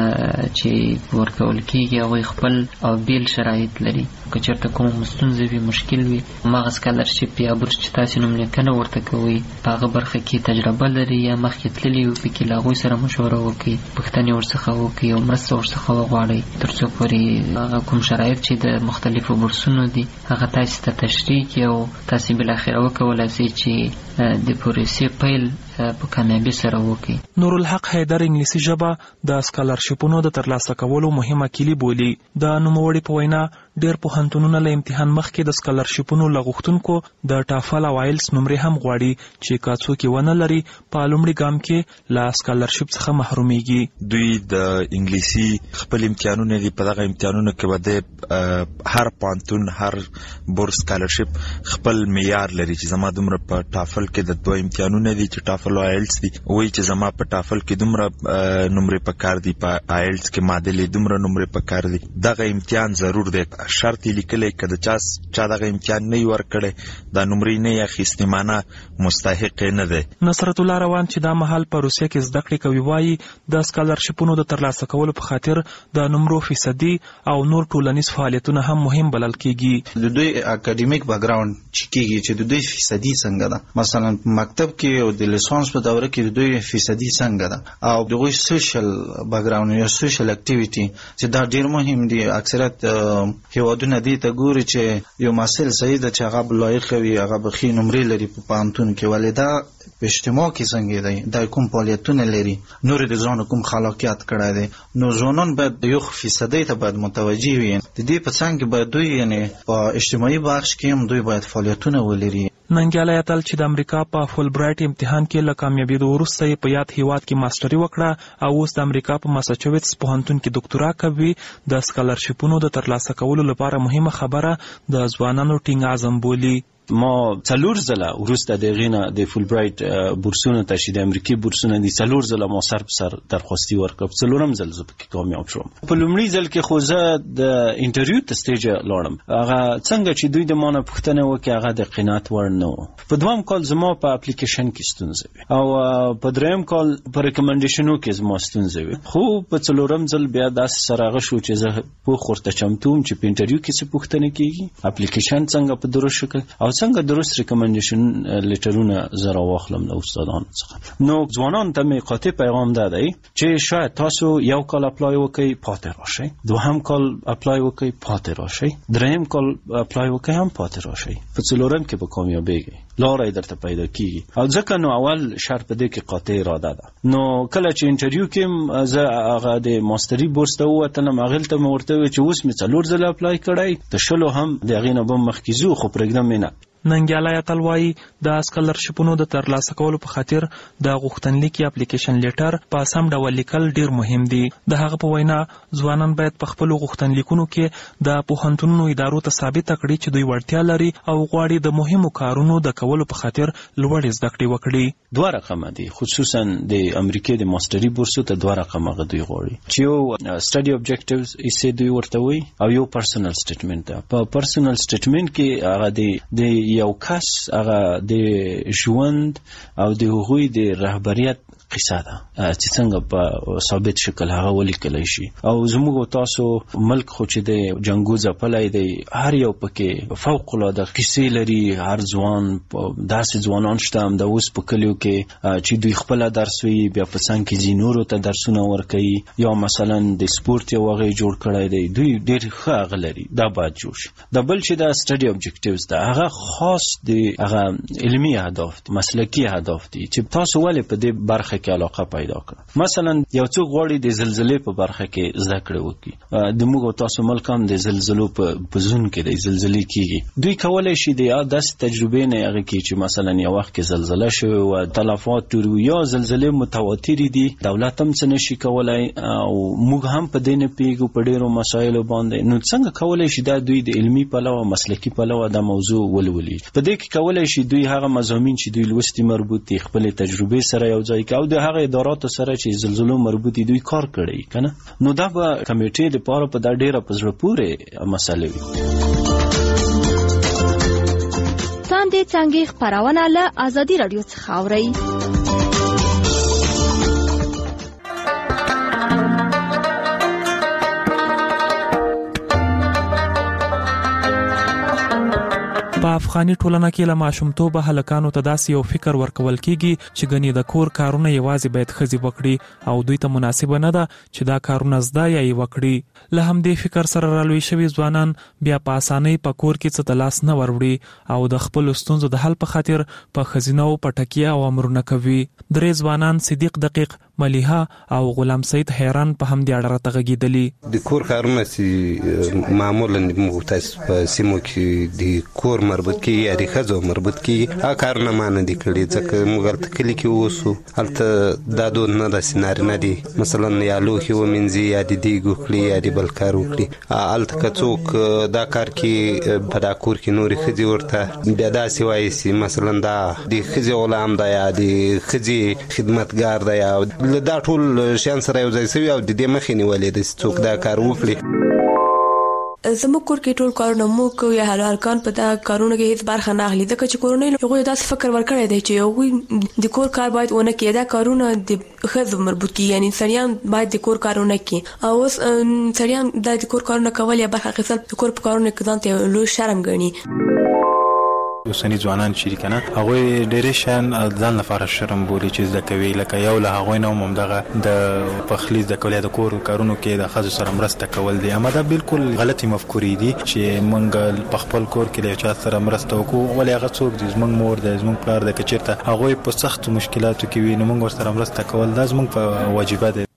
چې ورکول کېږي هغوی خپل او بیل شرایط لري. که چېرته کوم ستونزه وي، مشکل وي، هماغه سکالرشیپ یا بورس چې تاسې نوم لیکنه ورته کوئ په هغه برخه کې تجربه لري یا مخکې تللي وي پکې له هغوی سره مشوره وکړئ، پوښتنې ورڅخه وکړئ او مرسته ورڅخه وغواړئ تر څو پورې هغه کوم شرایط چې د مختلفو بورسونو دي هغه تاسې ته تشریح کړي او تاسې بالاخره وکولای شئ چې د پروسې پیل په کامیابی سره وکړي. نورالحق حیدر انګلیسي ژبه د سکالرشیپونو د ترلاسه کولو مهمه کلی بولي. د نوموړي په وینا ډېر پوهنتونونه له امتحان مخکې د سکالرشیپونو له غوښتونکو د ټافل او آیلس نمرې هم غواړي چې که څوک یې ونه لري په لومړي ګام کې له سکالرشیپ څخه محرومیږي. دوی د انګلیسي خپل امتحانونه دي، په دغه امتحانونو کې به د هر پوهنتون هر بورس سکالرشیپ خپل معیار لري چې زما دومره په ټافل کې د دوه امتحانونه دي چې ټافل او آیلس دي، وایي چې زما په ټافل کې دومره نمرې په کار دي، په آیلس کې معادلې دومره نمرې په کار دي. دغه امتحان ضرور دی، شرط یې لیکلی که د چا چا دغه امتحان نه وي ورکړی دا نمرې نه یې اخیستې معنه مستحق یې نه دی. نصرت الله روان چې دا مهال په روسیه کې زده کړې کوي وایي د سکالرشیپونو د ترلاسه کولو په خاطر د نمرو فیصدي او نور ټولنیز فعالیتونه هم مهم بلل کېږي. د دوی اکاډمیک بیکګراوند چې کېږي چې د دوی فیصدي څنګه ده، مثلا مکتب کې او د لیسانس په دوره کې د دوی فیصدي څنګه ده او دغوی سوشل بیکګراوند یا سوشل اکټیویټي چې دا ډېر مهم دي. اکثریت هیوادونه دې ته ګوري چې یو محصل صحیح ده چې هغه لایق وي، هغه به ښې نمرې لري په پوهنتون کې، ولې دا په اجتماع کې څنګه دی، دا کوم فعالیتونه لري، نور د ځان کوم خلاقیت کړی دی. نو ځوانان باید یو فیصدي ته باید متوجه وي. د دې په څنګ کې باید دوی یعنی په اجتماعي بخش کې هم دوی باید فعالیتونه ولري. ننګیالی اتل چې د امریکا په فول برایټ امتحان کې له کامیابېدو وروسته په یاد هیواد کې ماسټري وکړه او اوس د امریکا په ماساچوټس پوهنتون کې ډاکټرا کوي. د سکالرشیپونو د ترلاسه کولو لپاره مهمه خبره د ځوانانو ټینګ عزم بولي. ما څلور ځله وروسته د غینا د فول برایټ بورسونه ته چې د امریکای بورسونه دي څلور ځله ما سر په سر درخواستي ورکړ. څلورم ځل زه پکې کامیاب شوم. په لومړي ځل کې خو زه د انټرویو ته سټیج لاړم. هغه څنګه چې دوی د مانه پوښتنه وکړه هغه د قناعت وړ نه و. په دویم کال زما په اپلیکیشن کې ستونزه وي او په دریم کال په ریکمنډیشنو کې زما ستونزه وي. خو په څلورم ځل بیا داسې سره هغه شو چې زه پوه ورته چمتوم چې په انټرویو کې څه پوښتنه کیږي، اپلیکیشن څنګه په درست شکل او څنګه درست ریکمنډیشن لیټرونه زرا واخلم له استادانو څخه. نو ځوانان ته می قاطع پیغام ده دی چې شاید تاسو یو کال اپلای وکړئ پاتې راشئ، دوهم کال اپلای وکړئ پاتې راشئ، دریم کال اپلای وکړئ هم پاتې راشئ، په څلورم کې به کامیابیږئ، لارې درته پیدا کیږي. او ځکه نو اول شرط دې کې قاطع اراده ده. نو کله چې انټرویو کې زه هغه د ماستري بورس ته ووتلم هغه ته مې ورته وویل چې اوس مې څلور ځله اپلای کړی، د شلو هم د هغې نه به مخکې ځو خو پرېږدم یې نه. ننګیالی اتل وایي د سکالرشیپونو د ترلاسه کولو په خاطر د غوښتنلیک یا اپلیکیشن لیټر په سم ډول لیکل ډیر مهم دي. د هغه په وینا ځوانان باید په خپلو غوښتنلیکونو کې د پوهنتونونو ادارو ته ثابته کړي چې دوی وړتیا لري او غواړي د مهمو کارونو د کولو په خاطر لوړې زده کړې وکړي. دوه رقمه دي، خصوصا د امریکای د ماستري بورسو ته دوه رقمه دوی غواړي چې یو سټډي اوبجیکټیوز یې دوی ورته وایي او یو پرسنل سټیټمنټ ده. په پرسنل سټیټمنټ کې هغه د یو کس هغه د ژوند او د هغوی د رهبریت قصه ده چې څنګه په ثابت شکل هغه ولیکلی شي. او زموږ تاسو ملک خو چې د جنګو ځپلی دی، هر یو پکې فوق العاده قصې لري. هر ځوان داسې ځوانان شته هم د اوس په کلیو کې چې دوی خپله درس وي بیا په څنګ کې ځي نورو ته درسونه ورکوي، یا مثلا د سپورت یو هغه جوړ کړی دی، دوی ډېر ښه هغه لري، دا باید جوړ شي. د بل چې دا سټډي اوبجیکټیوز ده هغه خاص د هغه علمي اهداف دي، مسلکي اهداف دي چې تاسو ولې په دې برخه کې علاقه پیدا کړه. مثلا یو څوک غواړي د زلزلې په برخه کې زده کړه وکړي، د موږ تاسو ملک هم د زلزلو په زون کې د زلزلې کیږي، دوی کولای شي د داسې تجربې نه هغه کې چې مثلا یو وخت کې زلزله شوه او تلفات ډېر یا زلزلې متواترې دي، دولت هم څه نشي کولای او موږ هم په دې نه پیږو په ډېرو مسایلو باندې. نو څنګه کولای شي دا دوی د علمي پلوه مسلکي پلوه دا موضوع ولولي؟ په دې کې کولای شي دوی هغه مضامین چې دوی لوستي مربوط دي خپل تجربې سره یو ځای کوي او د هغه اداراتو سره چې زلزلو مربوط دي دوی کار کړی کنه. نو دا به کمیټې د پاره په دا ډیره په زړه پورې مسله وي. څنګه څنګه خبرونه له ازادي رادیو څخه اوري. په افغاني ټولنه کې له ماشومتوبه هلکانو ته داسې یو فکر ورکول کیږي چې ګنې د کور کارونه یوازې باید ښځې وکړي او دوی ته مناسبه نه ده چې دا کارونه زده یا یې وکړي. له همدې فکر سره رالوی شوي ځوانان بیا په اسانۍ په کور کې څه ته لاس نه وروړي او د خپلو ستونزو د حل په خاطر په ښځینه‌و په ټکیه او امرونه کوي. درې ځوانان صدیق دقیق، ملیحه او غلام سید حیران په همدې اړه راته غږېدلي. د کور کارونه چې معمولا موږ تاسو په سیمو کې د کور مربوط کیږي یا د ښځو مربوط کیږي هغه کارونه ما نه دي کړي، ځکه موږ هلته کلي کې اوسو، هلته دا دود نه ده چې نارینه دي مثلا یا لوښي ومینځي یا د دیګ وکړي یا د بل کار وکړي. هلته که څوک دا کار کې په دا کور کې نورې ښځې ورته بیا داسې وایي چې مثلا دا د ښځې غلام ده یا د ښځې خدمتګار ده یا له دا ټول شیان سره یو ځای شوي او د دې مخې نیولې ده چې څوک دا کار وکړي. زموږ کور کې ټول کارونه موږ کوو یا هلکان په دا کارونو کې هیڅ برخه نه اخلي، ځکه چې کورنۍ هغوی داسې فکر ورکړی دی چې هغوی د کور کار باید ونه کړي، دا کارونه د ښځو مربوط کیږي، یعنی سړیان باید د کور کارونه کړي او اوس سړیان دا د کور کارونه کول یا برخه اخیستل د کور په کارونو کې ځان ته لوی شرم ګڼي. اوسني ځوانان چې کنه هغوی ډېرې شیان ځان لپاره شرم بولي چې زده کوي، لکه یو له هغوی نه هم همدغه د پخلي زده کول یا د کور کارونو کې د ښځو سره مرسته کول دي. اما دا بالکل غلطي مفکورې دي چې موږ په خپل کور کې له یو چا سره مرسته وکړو، ولې هغه څوک دي زموږ مور دی زموږ پلار دی، که چېرته هغوی په سختو مشکلاتو کې وي نو موږ ورسره مرسته کول دا زموږ په واجبه دی.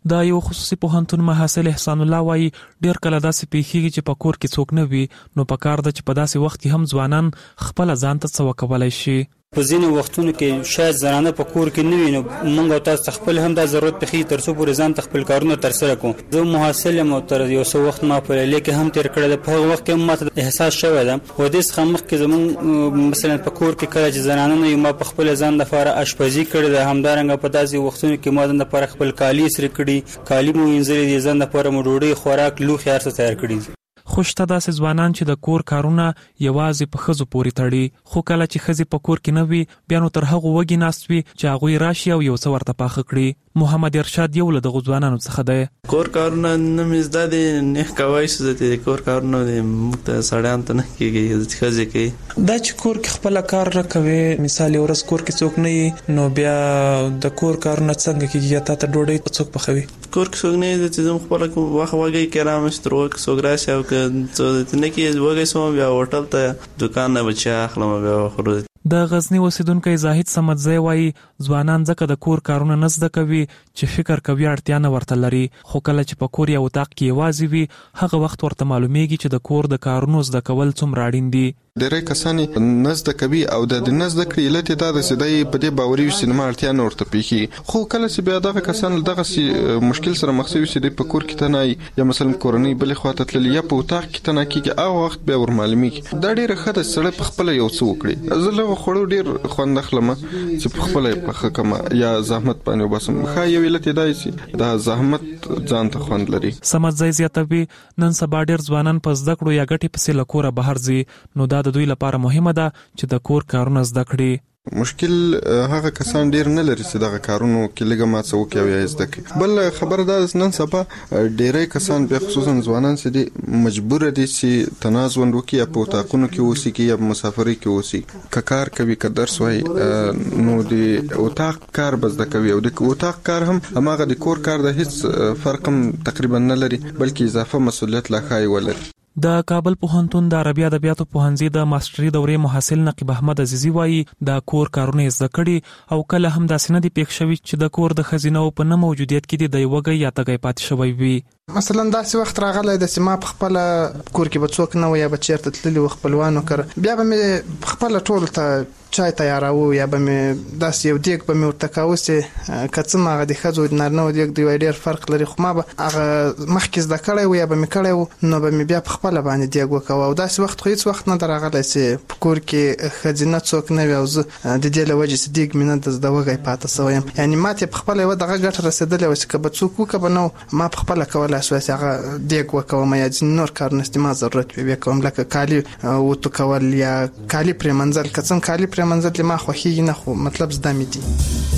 دا یو خصوصي پوهنتون محصل احسان الله وایي ډیر کله داسې پیښیږي چې په کور کې څوک نه وي نو په کار ده چې په داسې وخت کې هم ځوانان خپل ځان ته څه وکولای شي. په ځینې وختونو کې شاید زنانه په کور کې نه وي نو موږ او تاسو خپل هم دا ضرورت پېښي تر څو پورې ځان ته خپل کارونه ترسره کړو. زه محصل یم او تر یو څه وخت ما په لیک هم تیر کړی ده. په هغه وخت کې هم ماته احساس شوی ده و دې څخه مخکې زموږ مثلا په کور کې کله چې زنانه نه ما په خپل ځان لپاره اشپزي کړې ده. همدارنګه په داسې وختونو کې ما ځان لپاره خپل کالي سره کړي کالي مو وینځلي دي ځان لپاره مو ډوډۍ خوراک لوښي هر څه تیار کړي. خوشته داسې ځوانان چې د کور کارونه یوازې په ښځو پورې تړي خو کله چې ښځې په کور کې نه وي بیا نو تر هغو وږي ناست وي چې هغوی راشي او یو څه ورته پاخه کړي. محمد ارشاد یو له دغو ځوانانو څخه دی. کور کارونه نه مې زده دي نه کوای شو چې کور کارونه موږ ته سړیان ته نه کېږي چې ښځې کوي. دا چې کور کې خپل کار راکوي مثال یو ورځ کور کې څوک نه وي نو بیا د کور کارونه څنګه کېږي یا تا ته ډوډۍ څوک پخوي؟ کور کې څوک نه وي چې زه خپل واخه وږی کرام ستر وک څوک راشي او که څه نه کې وږی سوم بیا هوټل ته دکان نه بچا اخلم بیا خورو. د غزنی اوسیدونکو زاهد سمدزی وایي ځوانان ځکه د کور کارونه نه زده کوي چې فکر کوي اړتیا نه ورته لري خو کله چې په کور یا اتاق کې یوازې وي هغه وخت ورته معلومیږي چې د کور د کارونو زده کول څومره اړین دي. ډېری کسان نه زده کوي او د نه زده کړې علت یې دا ده چې دی په دې باوري وي چې زما اړتیا نه ورته پېښېږي. خو کله چې بیا دغه کسان له دغسې مشکل سره مخ شوي چې دی په کور کې تنایي یا مثلا کورنۍ بلې خوا ته تللي یا په اتاق کې تنه کېږي هغه وخت بیا ور معلومیږي. دا ډېره ښه ده چې سړی پخپله یو څه وکړي. زه له هغو خوړو ډېر خوند اخلم چې پخپله یې پخه کړم یا زحمت باندې وباسم. ښه یو علت یې دا چې دا زحمت ځان ته خوند لري. سمدزی زیاتوي نن سبا ډېر ځوانان په زده کړو یا ګټې پسې له کوره بهر ځي نو دا د دوی لپاره مهمه ده چې د کور کارونه زده کړي. مشکل هغه کسان ډیر نه لري چې دغه کارونو کې لږه ما څه وکړي او یا زده کړي. بل خبره دا ده نن سبا ډیری کسان بیا خصوصا ځوانان چې دي مجبور دي چې تنازل وکړي یا په اتاقونو کې اوسي یا په مسافرۍ کې اوسي. که کار کوي که درس وایي نو د اتاق کار به زده کوي او د اتاق کار هم هماغه د کور کار د هیڅ فرق هم تقریبا نه لري بلکې اضافه مسؤلیت لا ښایي ولري. د کابل پوهنتون د عربي ادبیاتو پوهنځي د ماستري دورې محصل نقیب احمد عزیزي وایي د کور کارونه زده کړي او کله هم داسې نه دي پېښ شوي چې د کور د ښځینو په نه موجودیت کې د وږی یا تږی پاتې شوی وي. مثلا داسې وخت راغلی د چې ما په خپل کور کې به څوک نه و یا به چیرته تللی و خپلوانو کړ بیا به مې خپل ټول ته چای تیاراو یا به مې داسې یو دیګ به مې ورته کاوه چې که څه هغه د ښځو د نارینهو دیګ دی ډېر فرق لري خو ما به هغه مخکې زده کړی و یا به مې کړی و نو به مې بیا په خپله باندې دیګ وکوه او داسې وخت خو هېڅ وخت نه ده راغلی چې په کور کې ښځینه څوک نه وي او زه د دې له وجې چې دیګ مې نه د زده وږی پاته سوی یم. یعنې ما ته یې په خپله یوه دغه ګټه رسېدلې وه چې که به څوک وکړه به نه ما په خپله کولی شوی چې هغه دیګ وکوم یا ځینې نور کارونه چې ما ضرورت وي بیا کوم لکه کالي وتو کول یا کالي پرېمنځل که څه کالي پرېمنځل ما خوښېږي نه خو مطلب زده مې دي.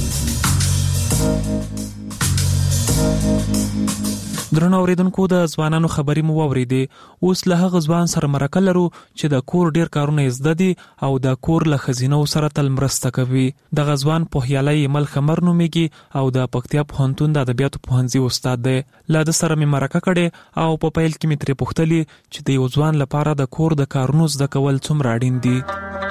درنو اوریدونکو د ځوانانو خبرې مو واورېدې. اوس له هغه ځوان سره مرکه لرو چې د کور ډیر کارونه زده دي او د کور له ښځینو سره تل مرسته کوي. دغه ځوان پوهیالی ایمل خمر نومیږي او د پکتیا پوهنتون د ادبیاتو پوهنځي استاد دی. له ده سره مې مرکه کړې او په پیل کې مې ترې پوښتلې چې د یو ځوان لپاره د کور د کارونو زده کول څومره اړین دي.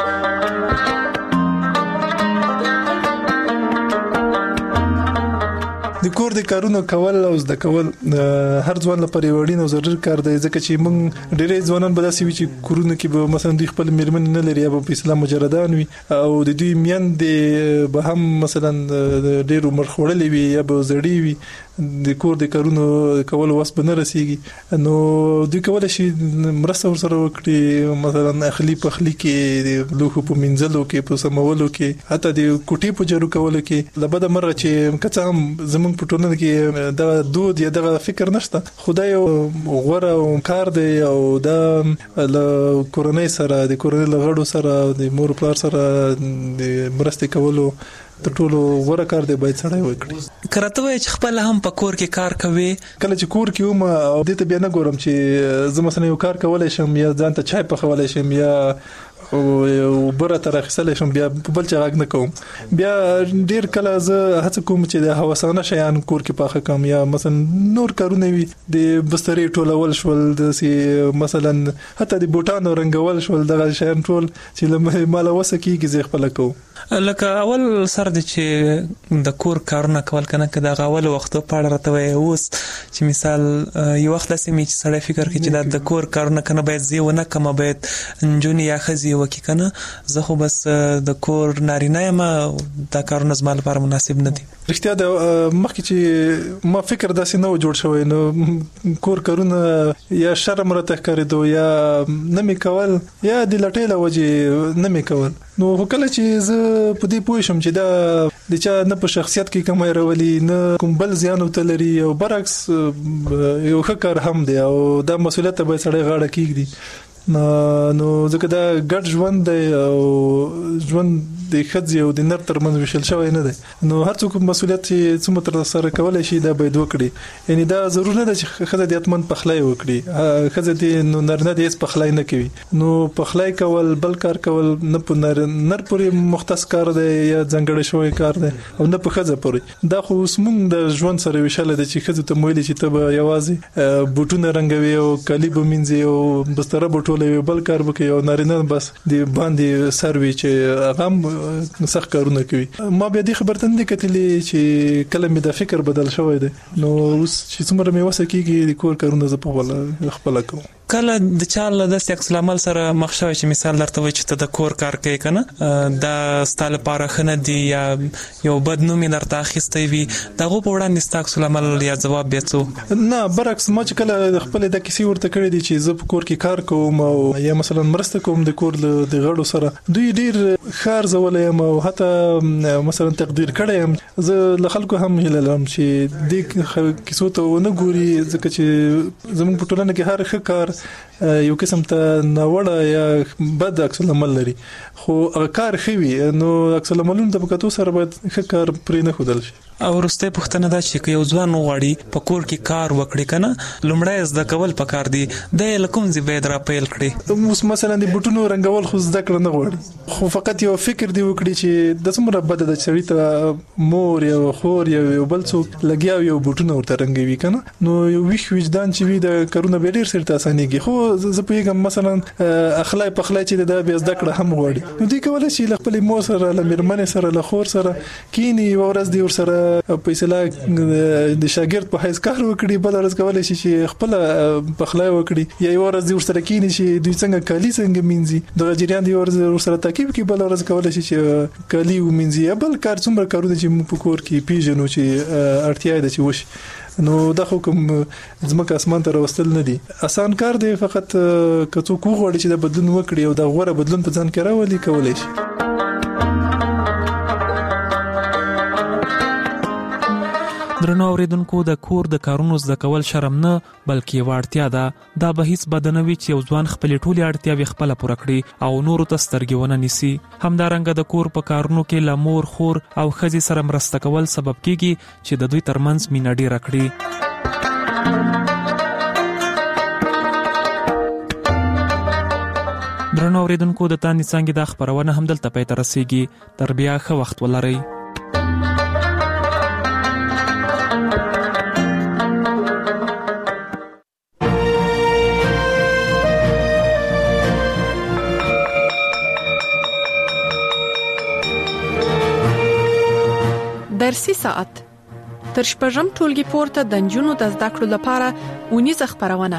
د کور د کارونو کول او زده کول هر ځوان لپاره یو اړین او ضروري کار دی ځکه چې موږ ډېری ځوانان به داسې وي چې کورونه کې به مثلا دوی خپل میرمنې نه لري یا به په اسلام مجردان وي او د دوی میندې به هم مثلا ډېر عمر خوړلې وي یا به زړې وي د کور د کارونو کول وس به نه رسیږي نو دوی کولی شي مرسته ورسره وکړي مثلا اخلي پخلي کې د لوښو په مینځلو کې په سمولو کې حتی د کوټې په جارو کولو کې له بده مرغه چې که څه هم زموږ په ټولنه کې دغه دود یا دغه فکر نشته خو دا یو غوره کار دی او دا له کورنۍ سره د کورنۍ له غړو سره د مور پلار سره د مرستې کولو د ټولو غوره کار دی باید سړی وکړي. کرته وای چې خپل هم په کور کې کار کوي کله چې کور کې وم او دې ته بیا نه ګورم چې زه مثلا یو کار کولای شم یا ځان ته چای پخولی شم یا او بره تر اخیستلی شم بیا په بل چا غږ نه کوم بیا ډېر کله زه هڅه کوم چې د هوسانه شیان کور کې پاخه کړم یا مثلا نور کارونه وي د بسترې ټولول شول داسې مثلا حتی د بوټانو رنګول شول دغه شیان ټول چې له ماله وسه کېږي زه خپله کوم. لکه اول سر د چې د کور کارونه کول کنه که د اول وخت په اړه راته اوس چې مثال یو وخت لسه می چې سړی فکر کوي چې د کور کارونه کنه باید زی ونه کم باید جونی یا خزي وکي کنه زه خو بس د کور نارینه یم دا کارونه زما لپاره مناسب نه دي. رښتیا د مخکې چې ما فکر داسې نه و جوړ شوی نو کور کارونه یا شرم راته ښکارېدو یا نه مې کول یا د لټۍ له وجې نه مې کول. نو کله چې زه په دې پوه شم چې دا د چا نه په شخصیت کې کمی راولي نه کوم بل زیان ورته لري او برعکس یو ښه کار هم دی او دا مسؤلیت ته باید سړی غاړه کېږدي. نو ځکه دا ګډ ژوند دی او ژوند د ښځې او د نر ترمنځ ویشل شوی نه دی نو هر څوک مسؤلیت چې څومره ترسره کولی شي دا باید وکړي. یعنی دا ضرور نه ده چې ښځه دې حتماً پخلی وکړي ښځه دې نو نارینه دې هېڅ پخلی نه کوي نو پخلی کول بل کار کول نه په نر نر پورې مختص کار دی یا ځانګړی شوی کار دی او نه په ښځه پورې. دا خو اوس موږ د ژوند سره ویشلی دی چې ښځو ته ویلي چې ته به یوازې بوټونه رنګوي او کالي به مینځي او بستره به ټولوي بل کار به کوي او نارینه بس د باندې سر وي چې هغه هم سخت کارونه کوي. ما بیا دې خبرته نه کتلې چې کله مې د فکر بدل شوی دی نو اوس چې څومره مې وسه کېږي د کور کارونه زه په خپله کوم. کله د چا له داسې عکس العمل سره مخ شوی چې مثال درته وایي چې ته د کور کار کوي که نه دا ستا لپاره ښه نه دي یا یو بد نوم یې درته اخیستی وي د هغو په وړاندې ستا عکس العمل یا ځواب بیا څه؟ نه برعکس ما چې کله خپلې دا کیسې ورته کړې دي چې زه په کور کې کار کوم او یا مثلا مرسته کوم د کور د غړو سره دوی ډیر ښه ارزولی یم او حتی مثلا تقدیر کړی یم. زه له خلکو هم هیله لرم چې دې کیسو ته ونه ګوري ځکه چې زموږ په ټولنه کې هر ښه کار یو قسم ته ناوړه یا بد عکس العمل لري خو کار ښه وي نو عکس العملونو ته په کتو سره باید ښه کار پرې نه ښودل شي. او وروستۍ پوښتنه دا چې که یو ځوان وغواړي په کور کې کار وکړي که نه لومړی زده کول پکار دي دی یې له کوم ځای باید راپیل کړي؟ اوس مثلا د بوټونو رنګول خو زده کړه نه غواړي خو فقط یو فکر دی وکړي چې د څومره بده ده چې سړي ته مور یا خور یا یو بل څوک لګیا وي او بوټونه ورته رنګوي که نه نو یو ویښ وجدان چې وي د کارونه به ډېر سرته اسانېږي. خو زه پوهېږم مثلا اخلی پخلی چې دا بیا زده کړه هم غواړي نو دوی کولی شي له خپلې مور سره له مېرمنې سره له خور سره کینی یوه ورځ دی ورسره په اصطلاح د شاګرد په حیث کار وکړي بله ورځ کولی شي چې خپله پخلی وکړي یا یوه ورځ دی ورسره کینی چې دوی څنګه کالي څنګه مینځي دغه جریان دی یوه ورځ ورسره تعقیب کړي بله ورځ کولی شي چې کالي ومینځي یا بل کار څومره کارونه چې موږ په کور کې پیژنو چې اړتیا یې ده چې وشي نو دا خو کوم ځمکه اسمان ته راوستل نه دي اسان کار دی فقط که څوک وغواړي چې دا بدلون وکړي او دا غوره بدلون په ځان کې راولي کولی شي. درنو اوریدونکو د کور د کارونو زده کول شرم نه بلکې یوه اړتیا ده دا به هیڅ بد نه وي چې یو ځوان خپلې ټولې اړتیاوې خپله پوره کړي او نورو ته سترګې ونه نیسي. همدارنګه د کور په کارونو کې له مور خور او ښځې سره مرسته کول سبب کیږي چې د دوی ترمنځ مینه ډیره کړي. درنو اوریدونکو د تاندې څانګې دا خپرونه همدلته پای ته رسیږي. تر بیا ښه وخت ولرئ. درسي ساعت تر شپږم ټولګي پورته د نجونو د زده کړو لپاره اونیزه خپرونه.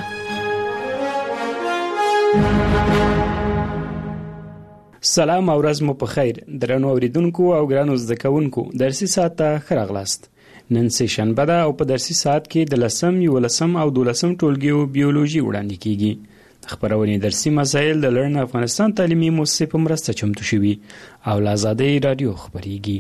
سلام او ورځ مو په خیر درنو اوریدونکو او ګرانو زده کوونکو. درسي ساعت ته ښه راغلاست. نن سه شنبه ده او په درسي ساعت کې د لسم یولسم او دولسم ټولګیو بیولوژي وړاندې کیږي. خبرونه درسي مسایل د لرن افغانستان تعلیمي مؤسسې په مرسته چمتو شوي او له آزادۍ رادیو خبريږي.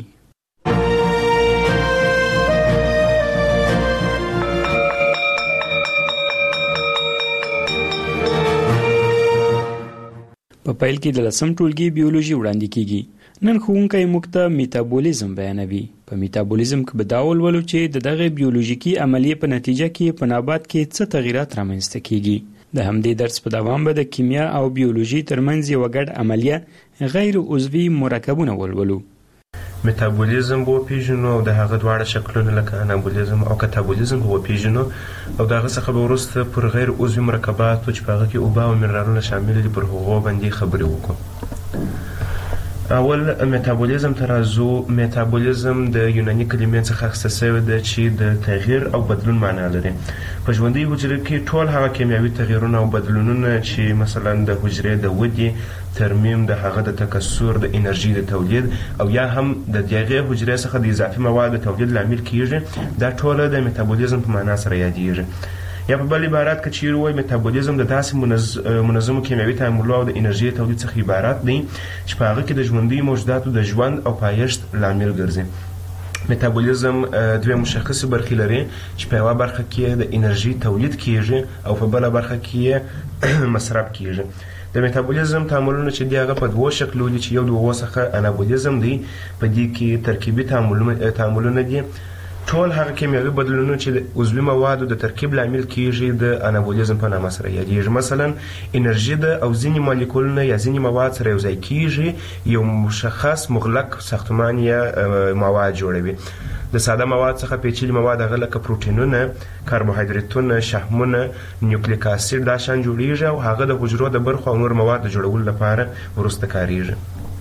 په پیل کې د لسم ټولګي بیولوژي وړاندې کیږي. نن ښوونکی موږ ته میتابولیزم بیانوي. په میتابولیزم کې به دا ولولو چې د دغه بیولوژیکي عملیې په نتیجه کې په نبات کې څه تغیرات رامنځته کیږي. د همدې درس په دوام به د کیمیا او بیولوژي ترمنځ یو ګډ عملیه غیر عضوي مرکبونه ولولو. میتابولیزم به وپیژنو او د هغه دواړه شکلونه لکه انابولیزم او کاتابولیزم به وپیژنو او دغه څخه به وروسته پر غیر عضوي مرکباتو چې په هغه کې اوبه او منرالونه شامل دي پر هغو باندې خبرې وکړو. اول میتابولیزم ترازو میتابولیزم د یوناني کلمې څخه اخیستل شوی دی چې د تغییر او بدلون معنا لري. په ژوندۍ حجره کې ټول هغه کیمیاوي تغییرونه او بدلونونه چې مثلا د حجرې د ودې، ترمیم، د هغه د تکثر، د انرژي د تولید او یا هم د دغه حجرې څخه د اضافي موادو د تولید لامل کیږي، دا ټول د میتابولیزم په معنا سره یادیږي. یا په بل عبارت کې چیرې وایي میتابولیزم د داسې منظ... منظمو کیمیاوي تعاملو او د انرژي تولید څخه عبارت دی چې په هغه کې د ژوندي موجوداتو د ژوند او پایښت لامل ګرځي. میتابولیزم دوه مشخصې برخې لري چې په یوه برخه کې د انرژي تولید کیږي او په بله برخه کې مصرف کیږي. د میتابولیزم تعاملونه چې دی هغه په دوه شکلو دي چې یو د هغو څخه انابولیزم دی، په دې کې ترکیبي تعاملونه دي. ټول هغه کیمیاوي بدلونونه چې د عضوي موادو د ترکیب لامل کیږي د انابولیزم په نامه سره یادیږي. مثلا انرژي د او ځینې مالیکولونه یا ځینې مواد سره یوځای کیږي، یو مشخص مغلق ساختمان یا مواد جوړوي. د ساده مواد څخه پیچلي مواد هغه لکه پروټینونه، کاربوهایدریتونه، شحمونه، نیوکلیک اسید دا شان جوړیږي او هغه د حجرو د برخو او نور مواد د جوړولو لپاره وروسته کاریږي.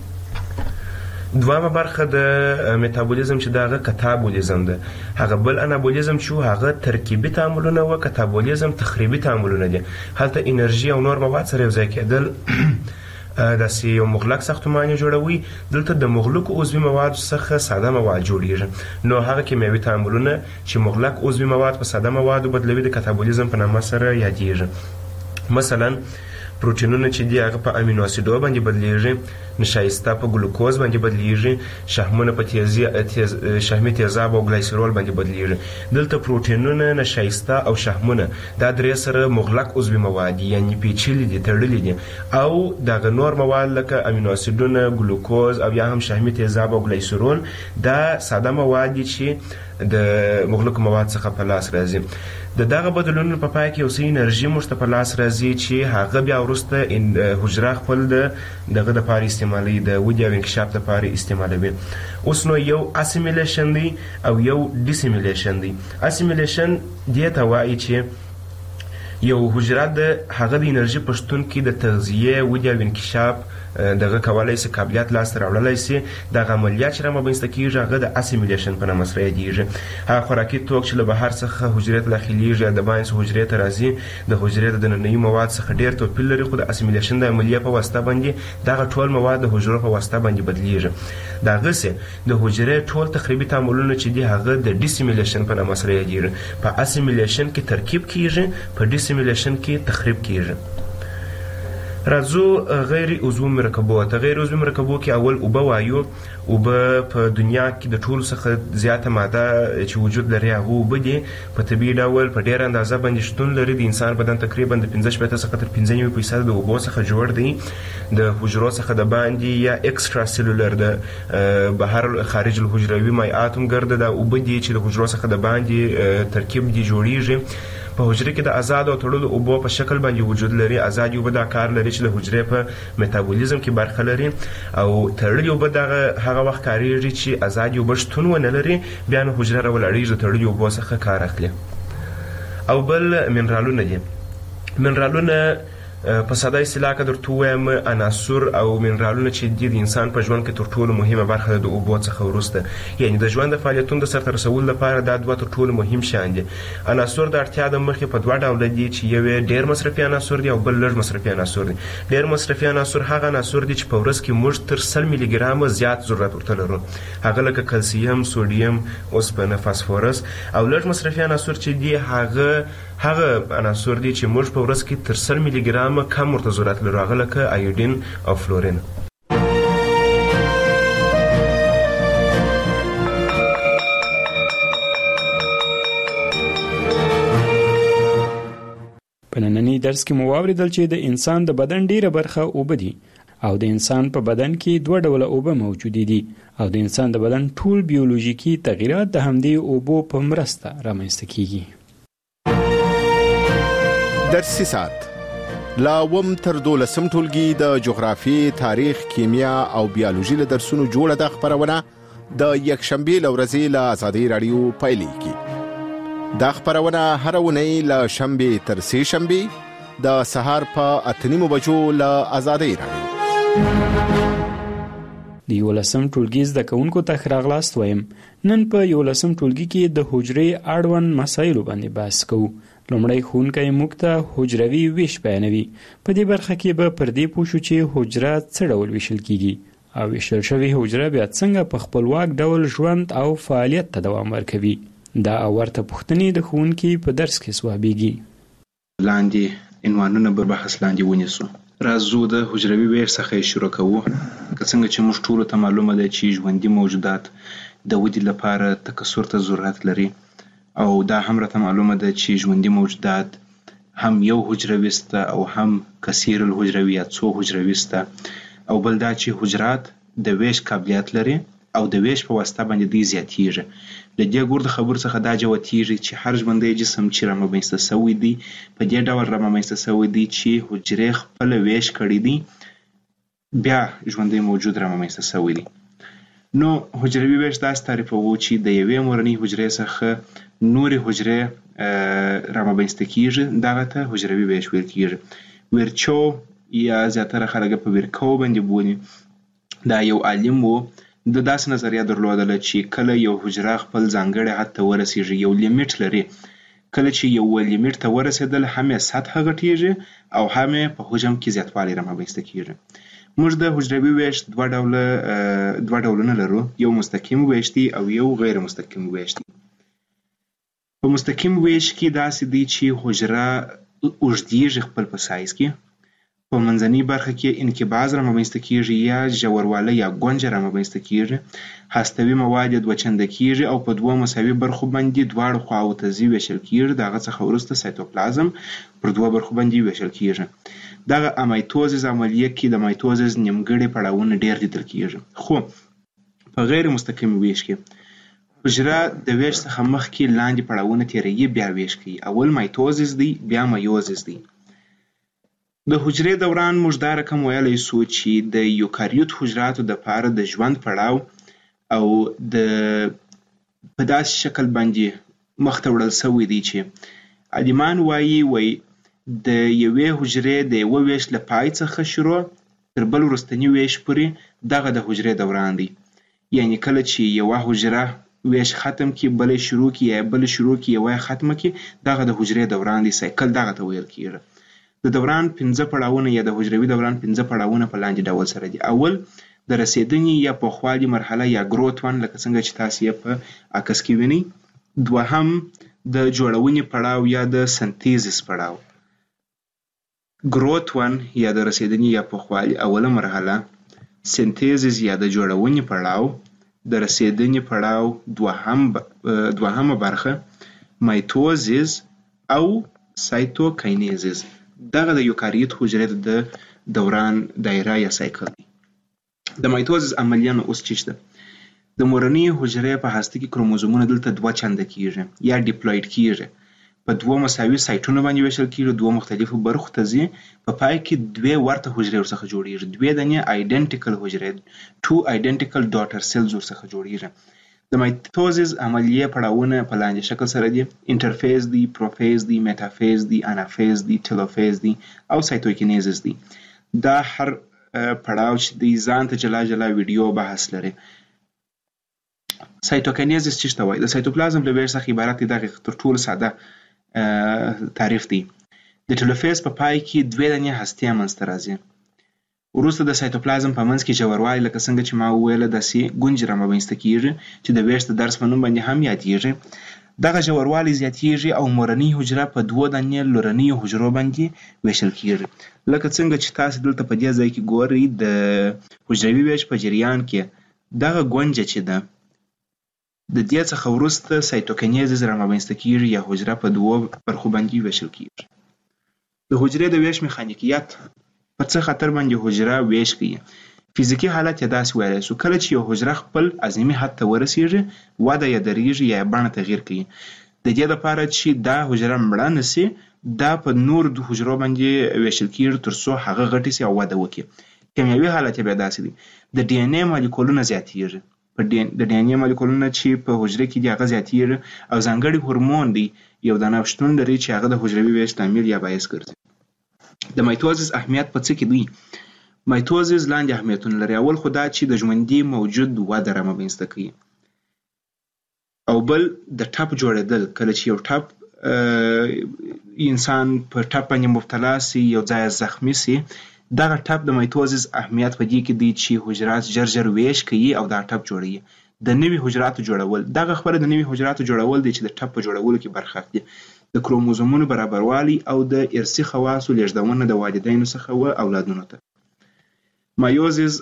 دوامه برخه د میتابولیزم چې دغه کتابولیزم ده. هغه بل انابولیزم چې هغه ترکیبي تعاملونه او کتابولیزم تخریبي تعاملونه دي. هلته انرژي او نور مواد سره یوځای کېدل داسې یو مغلق ساختمان جوړوي. دلته د مغلقو عضوي موادو څخه ساده مواد جوړیږي. نو هغه کیمیاوي تعاملونه چې مغلق عضوي مواد په ساده موادو بدلوي د کتابولیزم په نامه سره یادیږي. مثلا پروټینونه چې دی هغه په امینو اسیدو باندې بدلیږي، نشایسته په ګلوکوز باندې بدلیږي، شحمونه په تیزی تیز شحمي تیزاب او ګلایسرول باندې بدلیږي. دلته پروټینونه، نشایسته او شحمونه دا درې سره مغلق عضوي مواد یعنی پیچلي دي، تړلي دي، او دغه نور مواد لکه امینو اسیدونه، ګلوکوز او یا هم شحمي تیزاب او ګلایسرول دا ساده مواد دي چې د مغلق مواد څخه په لاس راځي. د دغه بدلونونو په پای کې یو څه انرژي موږ ته په لاس راځي چې هغه بیا وروسته حجره خپل د دغه دپاره استعمالوي، د ودې او انکشاف دپاره استعمالوي. اوس نو یو اسیمیلیشن دی او یو ډیسیمیلیشن دی. اسیمیلیشن دې ته وایي چې یو حجره د هغه د انرژي په شتون کې د تغذیې، ودې او انکشاف دغه کولای شي، قابلیت لاسته راوړلی شي. دغه عملیات چې رامنځته کېږي هغه د اسیمیلیشن په نامه سره یادیږي. هغه خوراکي توک چې له بهر څخه حجرې ته داخلیږي، د باندې حجرې ته راځي، د حجرې د دننني مواد څخه ډېر توپیر لري، خو د اسیمیلیشن د عملیې په واسطه باندې دغه ټول مواد د حجرو په واسطه باندې بدلیږي. دغسې د حجرې ټول تخریبي تعاملونه چې دي هغه د ډیسیمیلیشن په نامه سره یادیږي. په اسیمیلیشن کې ترکیب کېږي، په ډیسیمیلیشن کې تخریب کېږي. راځو غیر عضوي مرکبو ته. غیر عضوي مرکبو کې اول اوبه وایو. اوبه په دنیا کې د ټولو څخه زیاته ماده چې وجود لري هغه اوبه دي. په طبیعي ډول په ډېره اندازه باندې شتون لري. د انسان بدن تقریبا د پنځه شپېته څخه تر پنځه نوي فیصده د اوبو څخه جوړ دی. د حجرو څخه د باندې یا اکسترا سیلولر د بهر خارج الحجروي مایعات هم ګرده دا اوبه دي چې د حجرو څخه د باندې ترکیب دي جوړیږي. په حجره کې د آزاد او تړلو اوبو په شکل باندې وجود لري. آزاد اوبه دا کار لري چې د حجرې په میتابولیزم کې برخه لري، او تړلې اوبه دغه هغه وخت کاریږي چې آزاد اوبه شتون ونه لري، بیا نو حجره راولاړېږي د تړلې اوبو څخه کار اخلي. او بل منرالونه دي. منرالونه په ساده اصطلاح کې درته ووایم عناصر او منرالونه چې دي د انسان په ژوند کې تر ټولو مهمه برخه ده د اوبو څخه وروسته. یعنې د ژوند د فعالیتونو د سرته رسولو لپاره دا دوه تر ټولو مهم شیان دي. عناصر د اړتیا د مخې په دوه ډوله دي چې یو یې ډېر مصرفي عناصر دي او بل لږ مصرفي عناصر دي. ډېر مصرفي عناصر هغه عناصر دي چې په ورځ کې موږ تر سل ملي ګرامه زیات ضرورت ورته لرو، هغه لکه کلسیم، سوډیم، اوسپنه، فاسفورس. او لږ مصرفي عناصر چې دي هغه هغه عناصر دي چې موږ په ورځ کې تر سل ملي ګرامه کم ورته ضرورت لرو، هغه لکه ایودین او فلورین. په نننۍ درس کې مو واورېدل چې د انسان د بدن ډیره برخه اوبه دي او د انسان په بدن کې دوه ډوله اوبه موجودې دي او د انسان د بدن ټول بیولوژیکي تغییرات د همدې اوبو په مرسته رامنځته کیږي. درسي ساعت لا وم تر دولسم ټولګي د جغرافي، تاریخ، کیمیا او بیولوژي له درسونو جوړه د خبرونه د یکشنبه لورځي له آزادۍ رادیو پایلیږي. دا خبرونه هر ونی له شنبه تر سه شنبه د سهار په اته نیمو بجو له آزادۍ رادیو. د یولسم ټولګي زده کوونکو ته ښه راغلاست وایم. نن په یولسم ټولګي کې د حجرې اړوند مسایلو باندې بحث کوو. لومړی ښوونکی موږ ته حجروي ویش بیانوي. په دې برخه کې به پر دې پوه شو چې حجره څه ډول ویشل کیږي او ویشل شوې حجره بیا څنګه په خپلواک ډول ژوند او فعالیت ته دوام ورکوي. دا او ورته پوښتنې د ښوونکي په درس کې ځوابیږي. لاندې عنوانونه به بحث لاندې ونیسو. راځو د حجروي ویش څخه شروع کوو. که څنګه چې موږ ټولو ته معلومه ده چې ژوندي موجودات د ودې لپاره تکثر ته ضرورت لري، او دا هم راته معلومه ده چې ژوندي موجودات هم یو حجروي سته او هم کثیر الحجروي یا څو حجروي سته، او بل دا چې حجرات د ویش قابلیت لري او د ویش په واسطه باندې دوی زیاتیږي. له دې ګور د خبرو څخه دا جوتیږي چې هر ژوندی جسم چې رامنځته شوی دی په دې ډول رامنځته شوی دی چې حجرې خپل ویش کړی دی، بیا ژوندی موجود رامنځته شوی دی. نو حجروي ویش داسې تعریفوو چې د یوې مورنۍ حجرې څخه نورې حجرې رامنځته کیږي، دغه ته حجروي ویش ویل کیږي. ویرچو یا زیاتره خلک په ویرکو باندې بولي. دا یو عالم و، د داسې نظریه درلودله چې کله یو حجره خپل ځانګړي حد ته ورسیږي، یو لیمیټ لري. کله چې یو لیمیټ ته ورسېدل هم یې سطحه غټیږي او هم یې په حجم کې زیاتوالی رامنځته کیږي. موږ د حجروي ویش دوه ډوله دوه ډولونه لرو، یو مستقیم ویش دی او یو غیر مستقیم ویش دی. په مستقیم ویش کې داسې دی چې حجره اوږدیږي خپل په سایز کې، په منځنۍ برخه کې انقباض رامنځته کیږي یا ژوروالی یا ګونجه رامنځته کیږي. هستوي مواد دوه چنده کیږي او په دوه مساوي برخو باندې دواړو خواو ته ځي ویشل کیږي. د هغه څخه وروسته سایتوپلازم پر دوه برخو باندې ویشل کیږي. دغه امایتوزیس عملیه کې د مایتوزیس نیمګړي پړاوونه ډیر لیدل کیږي. خو په غیر مستقیم ویش کې حجره د ویش څخه مخکې لاندې پړاوونه تیروي، بیا ویش کوي. اول مایتوزیس دی، بیا مایوزیس دی. د حجرې دوران موږ دا رقم ویلی سو چې د یوکاریوت حجراتو دپاره د ژوند پړاو او د په داسې شکل باندې مخته وړل سوی دی چې عالمان وایي وایي د یوې حجرې د یوه ویش له پای څخه شروع تر بل وروستني ویش پورې دغه د حجرې دوران دی. یعنی کله چې یوه حجره ویش ختم کی، بل شروع کی، یا بل شروع کی، یوه ختمه کی، دغه د حجرې دوران دی. سایکل دغه ته ویل کیږي. د دوران پنځه پړاوونه یا د حجروي دوران پنځه پړاوونه په لاندې ډول سره دي. اول د رسیدنې یا پوخوالي مرحله یا ګروت ون، لکه څنګه چې تاسو یې په عکس کې وینئ. دوهم د جوړونې پړاو یا د سنتیزس پړاو. ګروت ون یا د رسیدنې یا پوخوالي اوله مرحله، سنتیزس یا د جوړونې پړاو، د رسیدنې پړاو دوهم دوهمه برخه، مایتوزیس او سایتوکاینیزس. دغه د یوکاریوت حجرې د دوران دایره یا سایکل دی. د مایتوزیس عملیه نو اوس چی شته؟ د مورنۍ حجرې په هسته کې کروموزومونه دلته دوه چنده کیږي یا ډیپلوید کیږي. په دوه مساوي سایټونو باندې ویشل کیږي، دوه مختلفو برخو ته ځي. په پای کې دوه ورته حجرې ورڅخه جوړیږي. دوه دانې آیډنټیکل حجرې، ټو آیډنټیکل ډاټر سیلز ورڅخه جوړیږي. د مایتوزیس عملیه پړاوونه په لاندې شکل سره دي: انټرفیز دی، پروفیز دی، میټافیز دی، انافیز دی، ټیلوفیز دی او سایتوکینیزس دی. دا هر پړاو چې دی ځان ته جلا جلا ویډیو بحث لري. سایتوکینیزس څه ته وایي؟ د سایتوپلازم له ویش څخه عبارت دی. دغه تر ټولو ساده تعریف دی. د ټیلوفیز په پای کې دوه دانې هستې منځته راځي. وروسته د سایتوپلازم په منځ کې ژوروالی، لکه څنګه چې ما وویله، داسې ګونجې رامنځته کیږي چې د ویش د درس په نوم باندې هم یادیږي. دغه ژوروالی زیاتیږي او مورنۍ حجره په دوه دانې لورنیو حجرو باندې ویشل کیږي. لکه څنګه چې تاسو دلته په دې ځای کې ګورئ، د حجروي ویش په جریان کې دغه ګونجه چې ده د دې څخه وروسته سایتوکینیزس رامنځته کیږي یا حجره په دوه برخو باندې ویشل کیږي. د حجرې د ویش میخانیکیت په څه خاطر باندې حجره ویش کوي؟ فزیکی حالت یې داسې ویلی سو: کله چې یو حجره خپل اعظمي حد ته ورسیږي، وده یې درېږي یا بڼه تغییر کوي. د دې لپاره چې دا حجره مړه نسي، دا په نور د حجرو باندې ویشل کیږي تر څو هغه غټه سي او وده وکړي. کیمیاوي حالت یې بیا داسې دی: د ډي ان اې مالیکولونه زیاتیږي. په د ډي ان اې مالیکولونه چې په حجره کې دي هغه زیاتیږي او ځانګړي هورمون دی یو دانه شتون لري چې هغه د حجروي ویش لامل یا باعث ګرځي. د مایتوزیس اهمیت په څه کې دی؟ مایټوزیس لاندې اهمیتونه لري. اول خو دا چې د ژوندي موجود وده رامنځته کوي، او بل د ټپ جوړېدل. کله چې یو ټپ انسان په ټپ باندې مبتلا سي، یو ځای زخمی سي، دغه ټپ د مایټوزیس اهمیت په دې کې دی چې حجرات ژر ژر ویش کوي او دا ټپ جوړوي. د نوي حجراتو جوړول، دغه خبره د نوي حجراتو جوړول دی چې د ټپ په جوړولو کې برخه اخلي. د کروموزومونو برابروالی او د ارثي خواصو لیږدونه د والدینو څخه و اولادونو ته. مایوزیس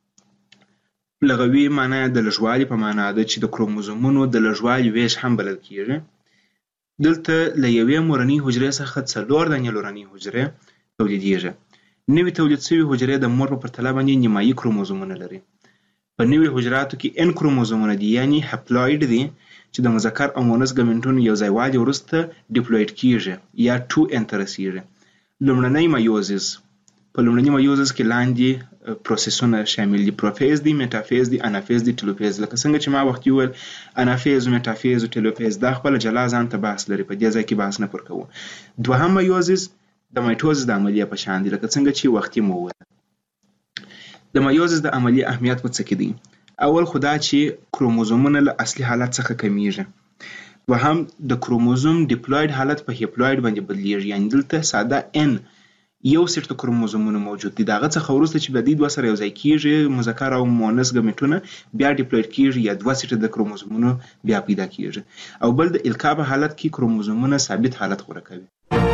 لغوي معنی د لږوالي په معنا ده چې د کروموزومونو د لږوالي ویش هم بلل کیږي. دلته له یوې مورنۍ حجرې څخه څلور دانې لورنۍ حجرې تولیدیږي. نوي تولید شوي حجرې د مور په پرتله باندې نیمایي کروموزومونه لري. په نوي حجراتو کې ان کروموزومونه دي، یعنی هپلوید دي، چې د مذکر او مؤنث ګامنټونو یو ځایوالي وروسته ډیپلوید کیږي یا ټو ان ته رسیږي. لومړنی مایوزیس، په لومړني مایوزیس کې لاندې پروسسونه شامل دي: پروفیز دي، میټافیز دي، انافیز دي، ټیلوفیز. لکه څنګه چې ما وختي وویل انافیز، میټافیز او ټیلوفیز دا خپل جلا ځان ته بحث لري، په دې ځای کې بحث نه پر کوو. دوهم مایوزیس د مایټوزیس د عملیه په شان دي، لکه څنګه چې وختي مو وویل. د مایوزیس د عملیه اهمیت په څه کې دی؟ اول خو دا چې کروموزومونه له اصلي حالت څخه کمیږي. دوهم د کروموزوم ډیپلوید حالت په هپلوید باندې بدلیږي، یعنی دلته ساده ان یو سیټ د کروموزومونو موجود دي، دغه څخه وروسته چې د دې دوه سره یو ځای کیږي مذکر او مؤنث ګامټونه بیا ډیپلوید کیږي یا دوه سیټ د کروموزومونو بیا پیدا کیږي. او بل د القا په حالت کې کروموزومونه ثابت حالت غوره کوي.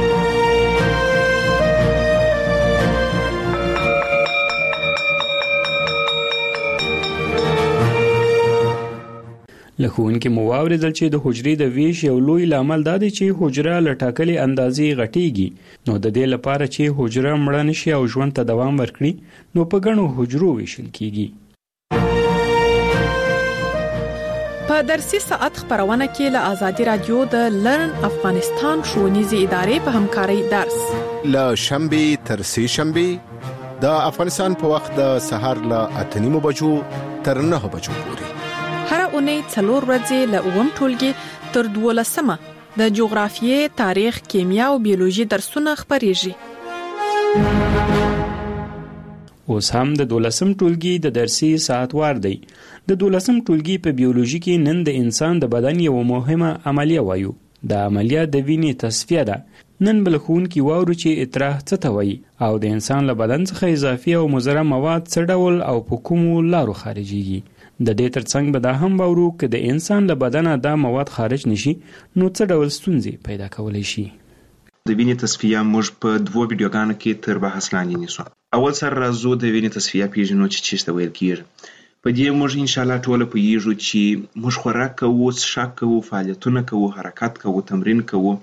لکهونکې مو واورېدل چې د حجرې د ویش یو لوی لامل دا دی چې حجره له ټاکلې اندازې غټیږي. نو د دې لپاره چې حجره مړه نشي او ژوند ته دوام ورکړي، نو په ګڼو حجرو ویشل کیږي. په درسي ساعت خبرونه کې له آزادي رادیو د لرن افغانستان ښوونیزې ادارې په همکارۍ درس له شنبه تر سه شنبه د افغانستان په وخت د سهار له اته نیمو بجو تر نهه بجو پورې. هر اونۍ څلور ورځې له اووم ټولګي تر دولسمه د جغرافیې، تاریخ، کیمیا او بیولوژي درسونه خبرېږي. اوس هم د دولسم ټولګي د درسي ساعت وار دی. د دولسم ټولګي په بیولوژي کې نن د انسان د بدن یو مهمه عملیه وایو. د عملیه د وینې تصفیه ده. نن بلخون کې واورو چې اطراح څه ته وایي او د انسان له بدن څخه اضافي او مضر مواد څه ډول او په کومو لارو خارجيږي. د دې ترڅنګ به دا هم واورو چې د انسان له بدنه دا مواد خارج نشي نو څه ډول ستونزې پیدا کولای شي. د وینې تصفیه موږ په دوه ویډیوګانو کې تر بحث لاندې نیسو. اول سر راځو د وینې تصفیه پیژنو چې څه ته ویل کیږي. په دې موږ ان شاء الله ټول پوهیږو چې موږ خوراک کوو، څښاک کوو، فعالیتونه کوو، حرکت کوو، تمرین کوو.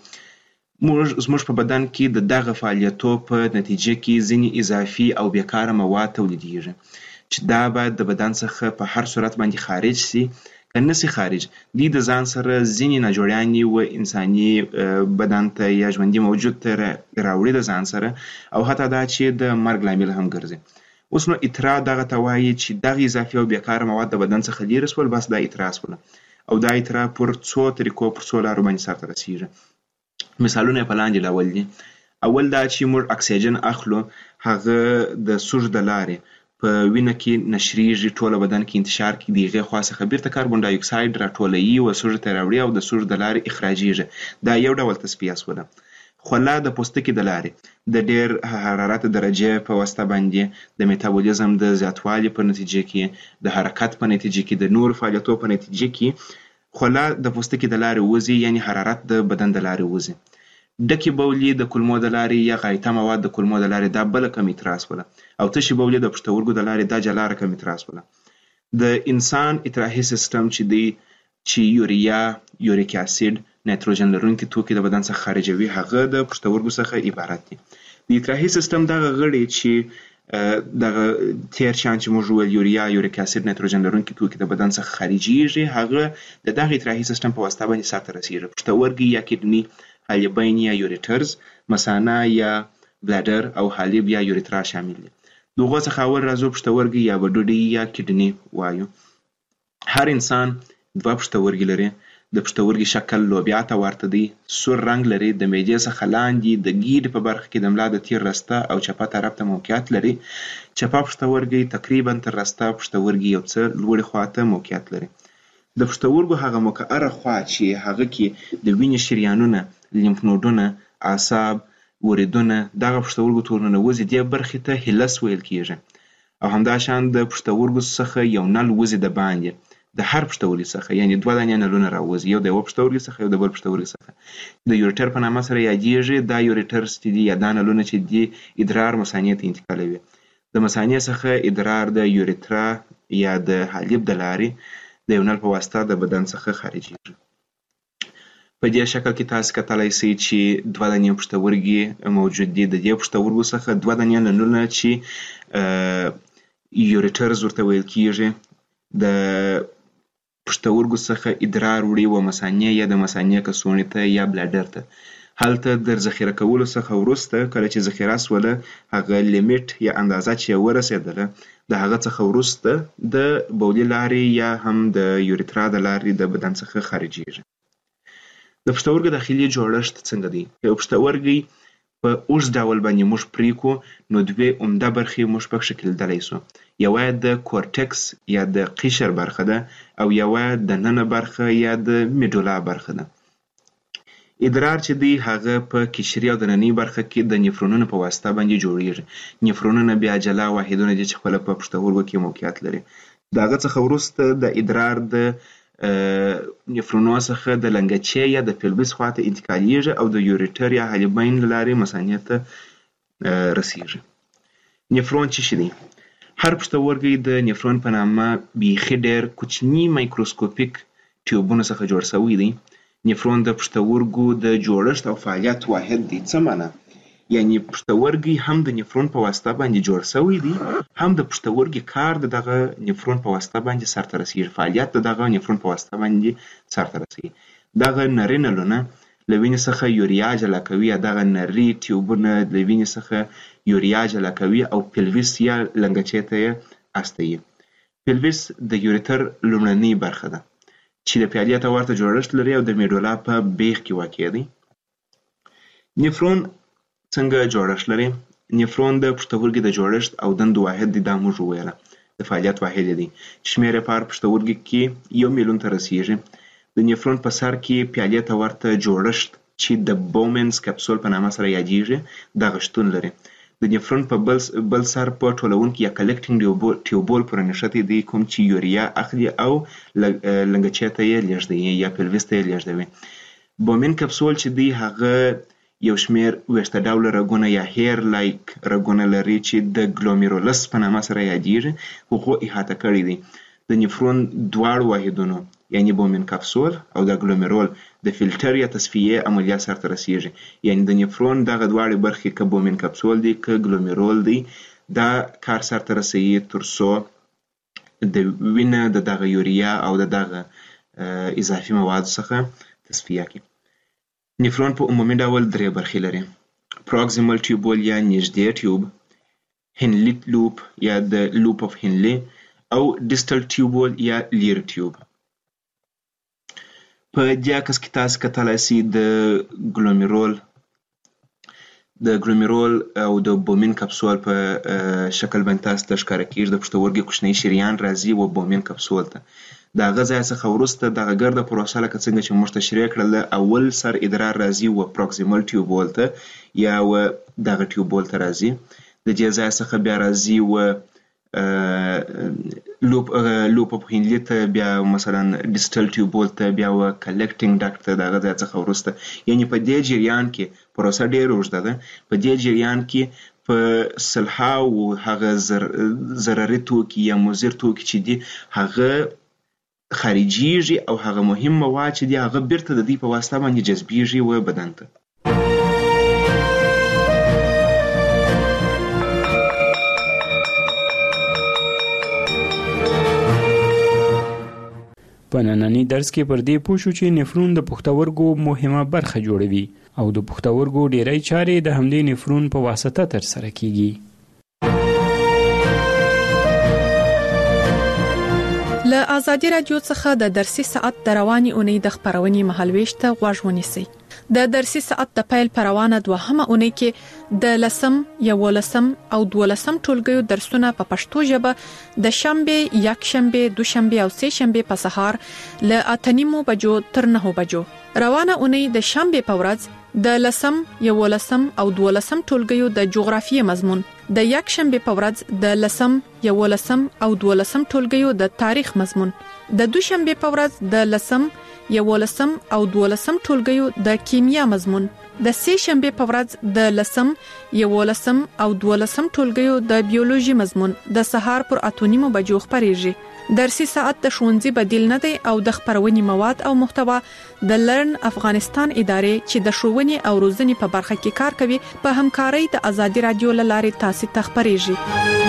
موږ زموږ په بدن کې د دغه فعالیتو په نتیجه کې ځینې اضافي او بیکاره مواد تولیدیږي چې دا باید د بدن څخه په هر صورت باندې خارج سي. که نسي خارج، دې د ځان سره ځینې ناجوړیانې و انساني بدن ته یا ژوندي موجود ته راوړي د ځان سره، او حتی دا چې د مرګ لامل هم ګرځي. اوس نو اطراح دغه ته وایي چې دغه اضافي او بیکاره مواد د بدن څخه لیرې سول، بس دا اطراح سول. او دا اطراح پر څو طریقو پر څو لارو باندې سرته رسیږي. مثالونه په لاندې ډول دي. اول دا چې موږ اکسیجن اخلو، هغه د سوژ د لارې په وینه کې نشریږي، ټوله بدن کې انتشار کې دی، هغې خوا څخه بیرته کاربن ډای اکساید راټولوي او سوژې ته راوړي او د سوژ د لارې اخراجیږي. دا یو ډول تصفیه سوله. خوله د پوستکي د لارې د ډېر حرارت درجې په واسطه باندې د میتابولیزم د زیاتوالي په نتیجه کې، د حرکت په نتیجه کې، د نور فعالیتو په نتیجه کې خوله د پوستکي د لارې وځي، یعنی حرارت د بدن د لارې وځي. ډکې بولې د کولمو د لارې یا غایطه مواد د کولمو د لارې دا بله کم اطراح سوله. او تشې بولې د پښتورګو د لارې دا جلا رقم اطراح سوله. د انسان اطراحي سیستم چې دی چې یوریا، یوریک اسید، نایتروجن لرونکي توکي د بدن څخه خارجوي، هغه د پښتورګو څخه عبارت دي. د اطراحي سیستم دغه غړي چې دغه تیر شان چې موږ ویل یوریا، یوریک اسید، نایتروجن لرونکي توکي د بدن څخه خارجيږي، هغه د دغه اطراحي سیستم په واسطه باندې سرته رسیږي. پښتورګي یا کډني، حالبین یا یوریټرز، مثانه یا بلادر او حالب یا یوریترا شامل دي. دغه څخه اول راځو پښتورګي یا وډوډي یا کډني وایو. هر انسان دوه پښتورګي لري. د پښتورګي شکل لوبیا ته ورته دی، سور رنګ لري، د معدې څخه لاندې د ګیډې په برخه کې د ملا د تیر رسته او چپه طرف ته موقعیت لري. چپه پښتورګي تقریبا تر رسته پښتورګي یو څه لوړې خواته موقعیت لري. د پښتورګو هغه مقعره خوا چې هغه کې د وینې شریانونه، لیمف نودونه، اعصاب، وریدونه دغه پښتورګو تورونه وځي، دې برخې ته هیلس ویل کیږي. او همداشان د پښتورګو څخه یو نل وځي د باندې د هر پښتورګي څخه، یعنی دوه دانې نلونه راوځي، یو د یو پښتورګي څخه یو د بل پښتورګي څخه. د یوریټر په نامه سره یادیږي. دا یوریټرز چې دي یا دا نلونه چې دي ادرار مثانې ته انتقالوي. د مثانې څخه ادرار د یوریترا یا د حالب د لارې د یو نل په واسطه د بدن څخه خارجيږي. په دې شکل کې تاسو کتلای شئ چې دوه دانې پښتورګي موجود دي. د دې پښتورګو څخه دوه دانې نلونه چې یوریټرز ورته ویل کیږي د پښتورګو څخه ادرار وړي و مثانې یا د مثانې کڅوړې ته یا بلاډر ته. هلته د ذخیره کولو څخه وروسته کله چې ذخیره سوله هغه لیمیټ یا اندازه چې ورسېدله د هغه څخه وروسته د بولي لارې یا هم د یوریترا د لارې د بدن څخه خارجيږي. د پښتورګو داخلي جوړښت څنګه دی؟ یو پښتورګي په اوږد ډول باندې موږ پرې کړو نو دوې عمده برخې موږ پکې لیدلی سو. یوه د کورټکس یا د قشر برخه ده او یوه د ننه برخه یا د میډولا برخه ده. ادرار چې دی هغه په قشري او د نننۍ برخه کې د نفرونونو په واسطه باندې جوړیږي. نفرونونه بیا جلا واحدونه دي چې خپله په پښتورګو کې موقعیت لري. د هغه څخه وروسته د ادرار د نفرونو څخه د لنګچې یا د پیلوس خواته انتقالیږي او د یوریټر یا حالبین له لارې مثانې ته رسیږي. نفرون څه شی دی؟ هر پښتورګی د نفرون په نامه بیخي ډېر کوچني مایکروسکوپیک ټیوبونو څخه جوړ شوی دی. نفرون د پښتورګو د جوړښت او فعالیت واحد دی. څه معنی؟ یعنی پښتورګي هم د نفرون په واسطه باندې جوړ شوی دی، هم د پښتورګي کار د دغه نفرون په واسطه باندې سرته رسیږي، فعالیت د دغه نفرون په واسطه باندې سرته رسیږي. دغه نري نلونه له وینې څخه یوریا جلا کوي، دغه نري ټیوبونه له وینې څخه یوریا جلا کوي او پیلوس یا لنګچې ته یې استوي. پیلوس د یوریتر لومړنۍ برخه ده چې د پیالې ته ورته جوړښت لري او د میډولا په بیخ کې واقع دی. نفرون څنګه جوړښت لري؟ نفرون د پښتورګي د جوړښت او دندو واحد دی. دا موږ وویله د فعالیت واحد دی. شمېر یې په هر پښتورګي کې یو میلیون ته رسیږي. د نفرون په سر کې پیالې ته ورته جوړښت چې د بومنز کپسول په نامه سره یادیږي دغه شتون لري. د نفرون په بل بل سر په ټولونکي یا کلکټینګ ټیوبول پورې نښتي دی کوم چې یوریا اخلي او لنګچې ته یې لیږدوي یا پیلوس ته یې لیږدوي. بومن کپسول چې دی هغه یو شمیر ویښته ډوله رګونه یا هیر لایک رګونه لري چې د ګلومیرولس په نامه سره یادیږي. هغو احاطه کړي دي. د نفرون دواړو واحدونو یعنی بومن کپسول او د ګلومیرول د فلټر یا تصفیې عملیات سرته رسیږي. یعنی د نفرون دغه دواړې برخې که بومن کپسول دی که ګلومیرول دی دا کار سرته رسوي تر څو د وینه د دغه یوریا او د دغه اضافي موادو څخه تصفیه کړي. نفرون په عمومي ډول درې برخې لري: پروکسیمل ټیوبول یا نږدې ټیوب، هنلي لوپ یا د لوپ اف هنلي او ډیسټل ټیوبول یا لیر ټیوب. په دې عکس کې تاسو کتلای شئ د ګلومیرول د ګلومیرول او د بومن کپسول په شکل باندې تاسو ته ښکاره کیږي. د پښتورګي کوچنی شریان راځي و بومن کپسول ته. د هغه ځای څخه وروسته دغه ګرده پروسه لکه څنګه چې موږ تشریح کړله، اول سر ادرار راځي و پروکسیمل ټیوبول ته یا و دغه ټیوبول ته راځي. د دې ځای څخه بیا راځي و لوپ لوپ اف هنلي ته، بیا مثلا ډیسټل ټیوبول ته، بیا و کلکټینګ ډاکټ ته. دغه ځای څخه وروسته یعنی په دې جریان کې پروسه ډېره اوږده ده. په دې جریان کې په سلهاو هغه ضرري توکي یا مضر توکي چې دي هغه خارجيږي او هغه مهم مواد چې دي هغه بیرته د دې په واسطه باندې جذبیږي و بدن ته. په نننی درس کې پر دې پوه شو چې نفرون د پښتورګو مهمه برخه جوړوي او د پښتورګو ډیری چارې د همدې نفرون په واسطه ترسره کیږي. له آزادي رادیو څخه د درسي ساعت د رواني اونۍ د خبرونې مهالويش ته غوږ ونیسئ. د درسي ساعت د پیل پروانه دوهمه اونۍ کې د لسم، یولسم او دولسم ټولګیو درسونه په پښتو ژبه د شنبه، یکشنبه، دوشنبه او سه شنبه په سهار له اتنیمو بجو تر نهو بجو. روانه اونۍ د شنبه په ورځ د لسم، یولسم او دولسم ټولګیو د جغرافیې مضمون، د یکشنبه په ورځ د لسم، یولسم او دولسم ټولګیو د تاریخ مضمون، د دوشنبه په ورځ د لسم، یولسم او دولسم ټولګیو د کیمیا مضمون، د سه شنبه په ورځ د لسم، یولسم او دولسم ټولګیو د بیولوژي مضمون د سهار پر اتونیمو بجو خبريږي. درسي ساعت د ښوونځي بدیل نه دی او د خبرونې مواد او محتوا د لرن افغانستان ادارې چې د ښوونې او روزنې په برخه کې کار کوي په همکارۍ د آزادي رادیو لارې تاسو ته خبريږي.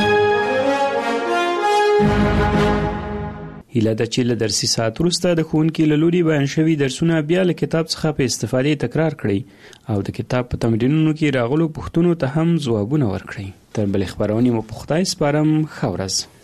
هیله ده چې له درسي ساعت وروسته د ښوونکي له لوري بیان شوي درسونه بیا له کتاب څخه په استفادې تکرار کړئ او د کتاب په تمرینونو کې راغلو پوښتنو ته هم ځوابونه ورکړئ. تر بلې خبرونې مو په خدای سپارم. ښه ورځ.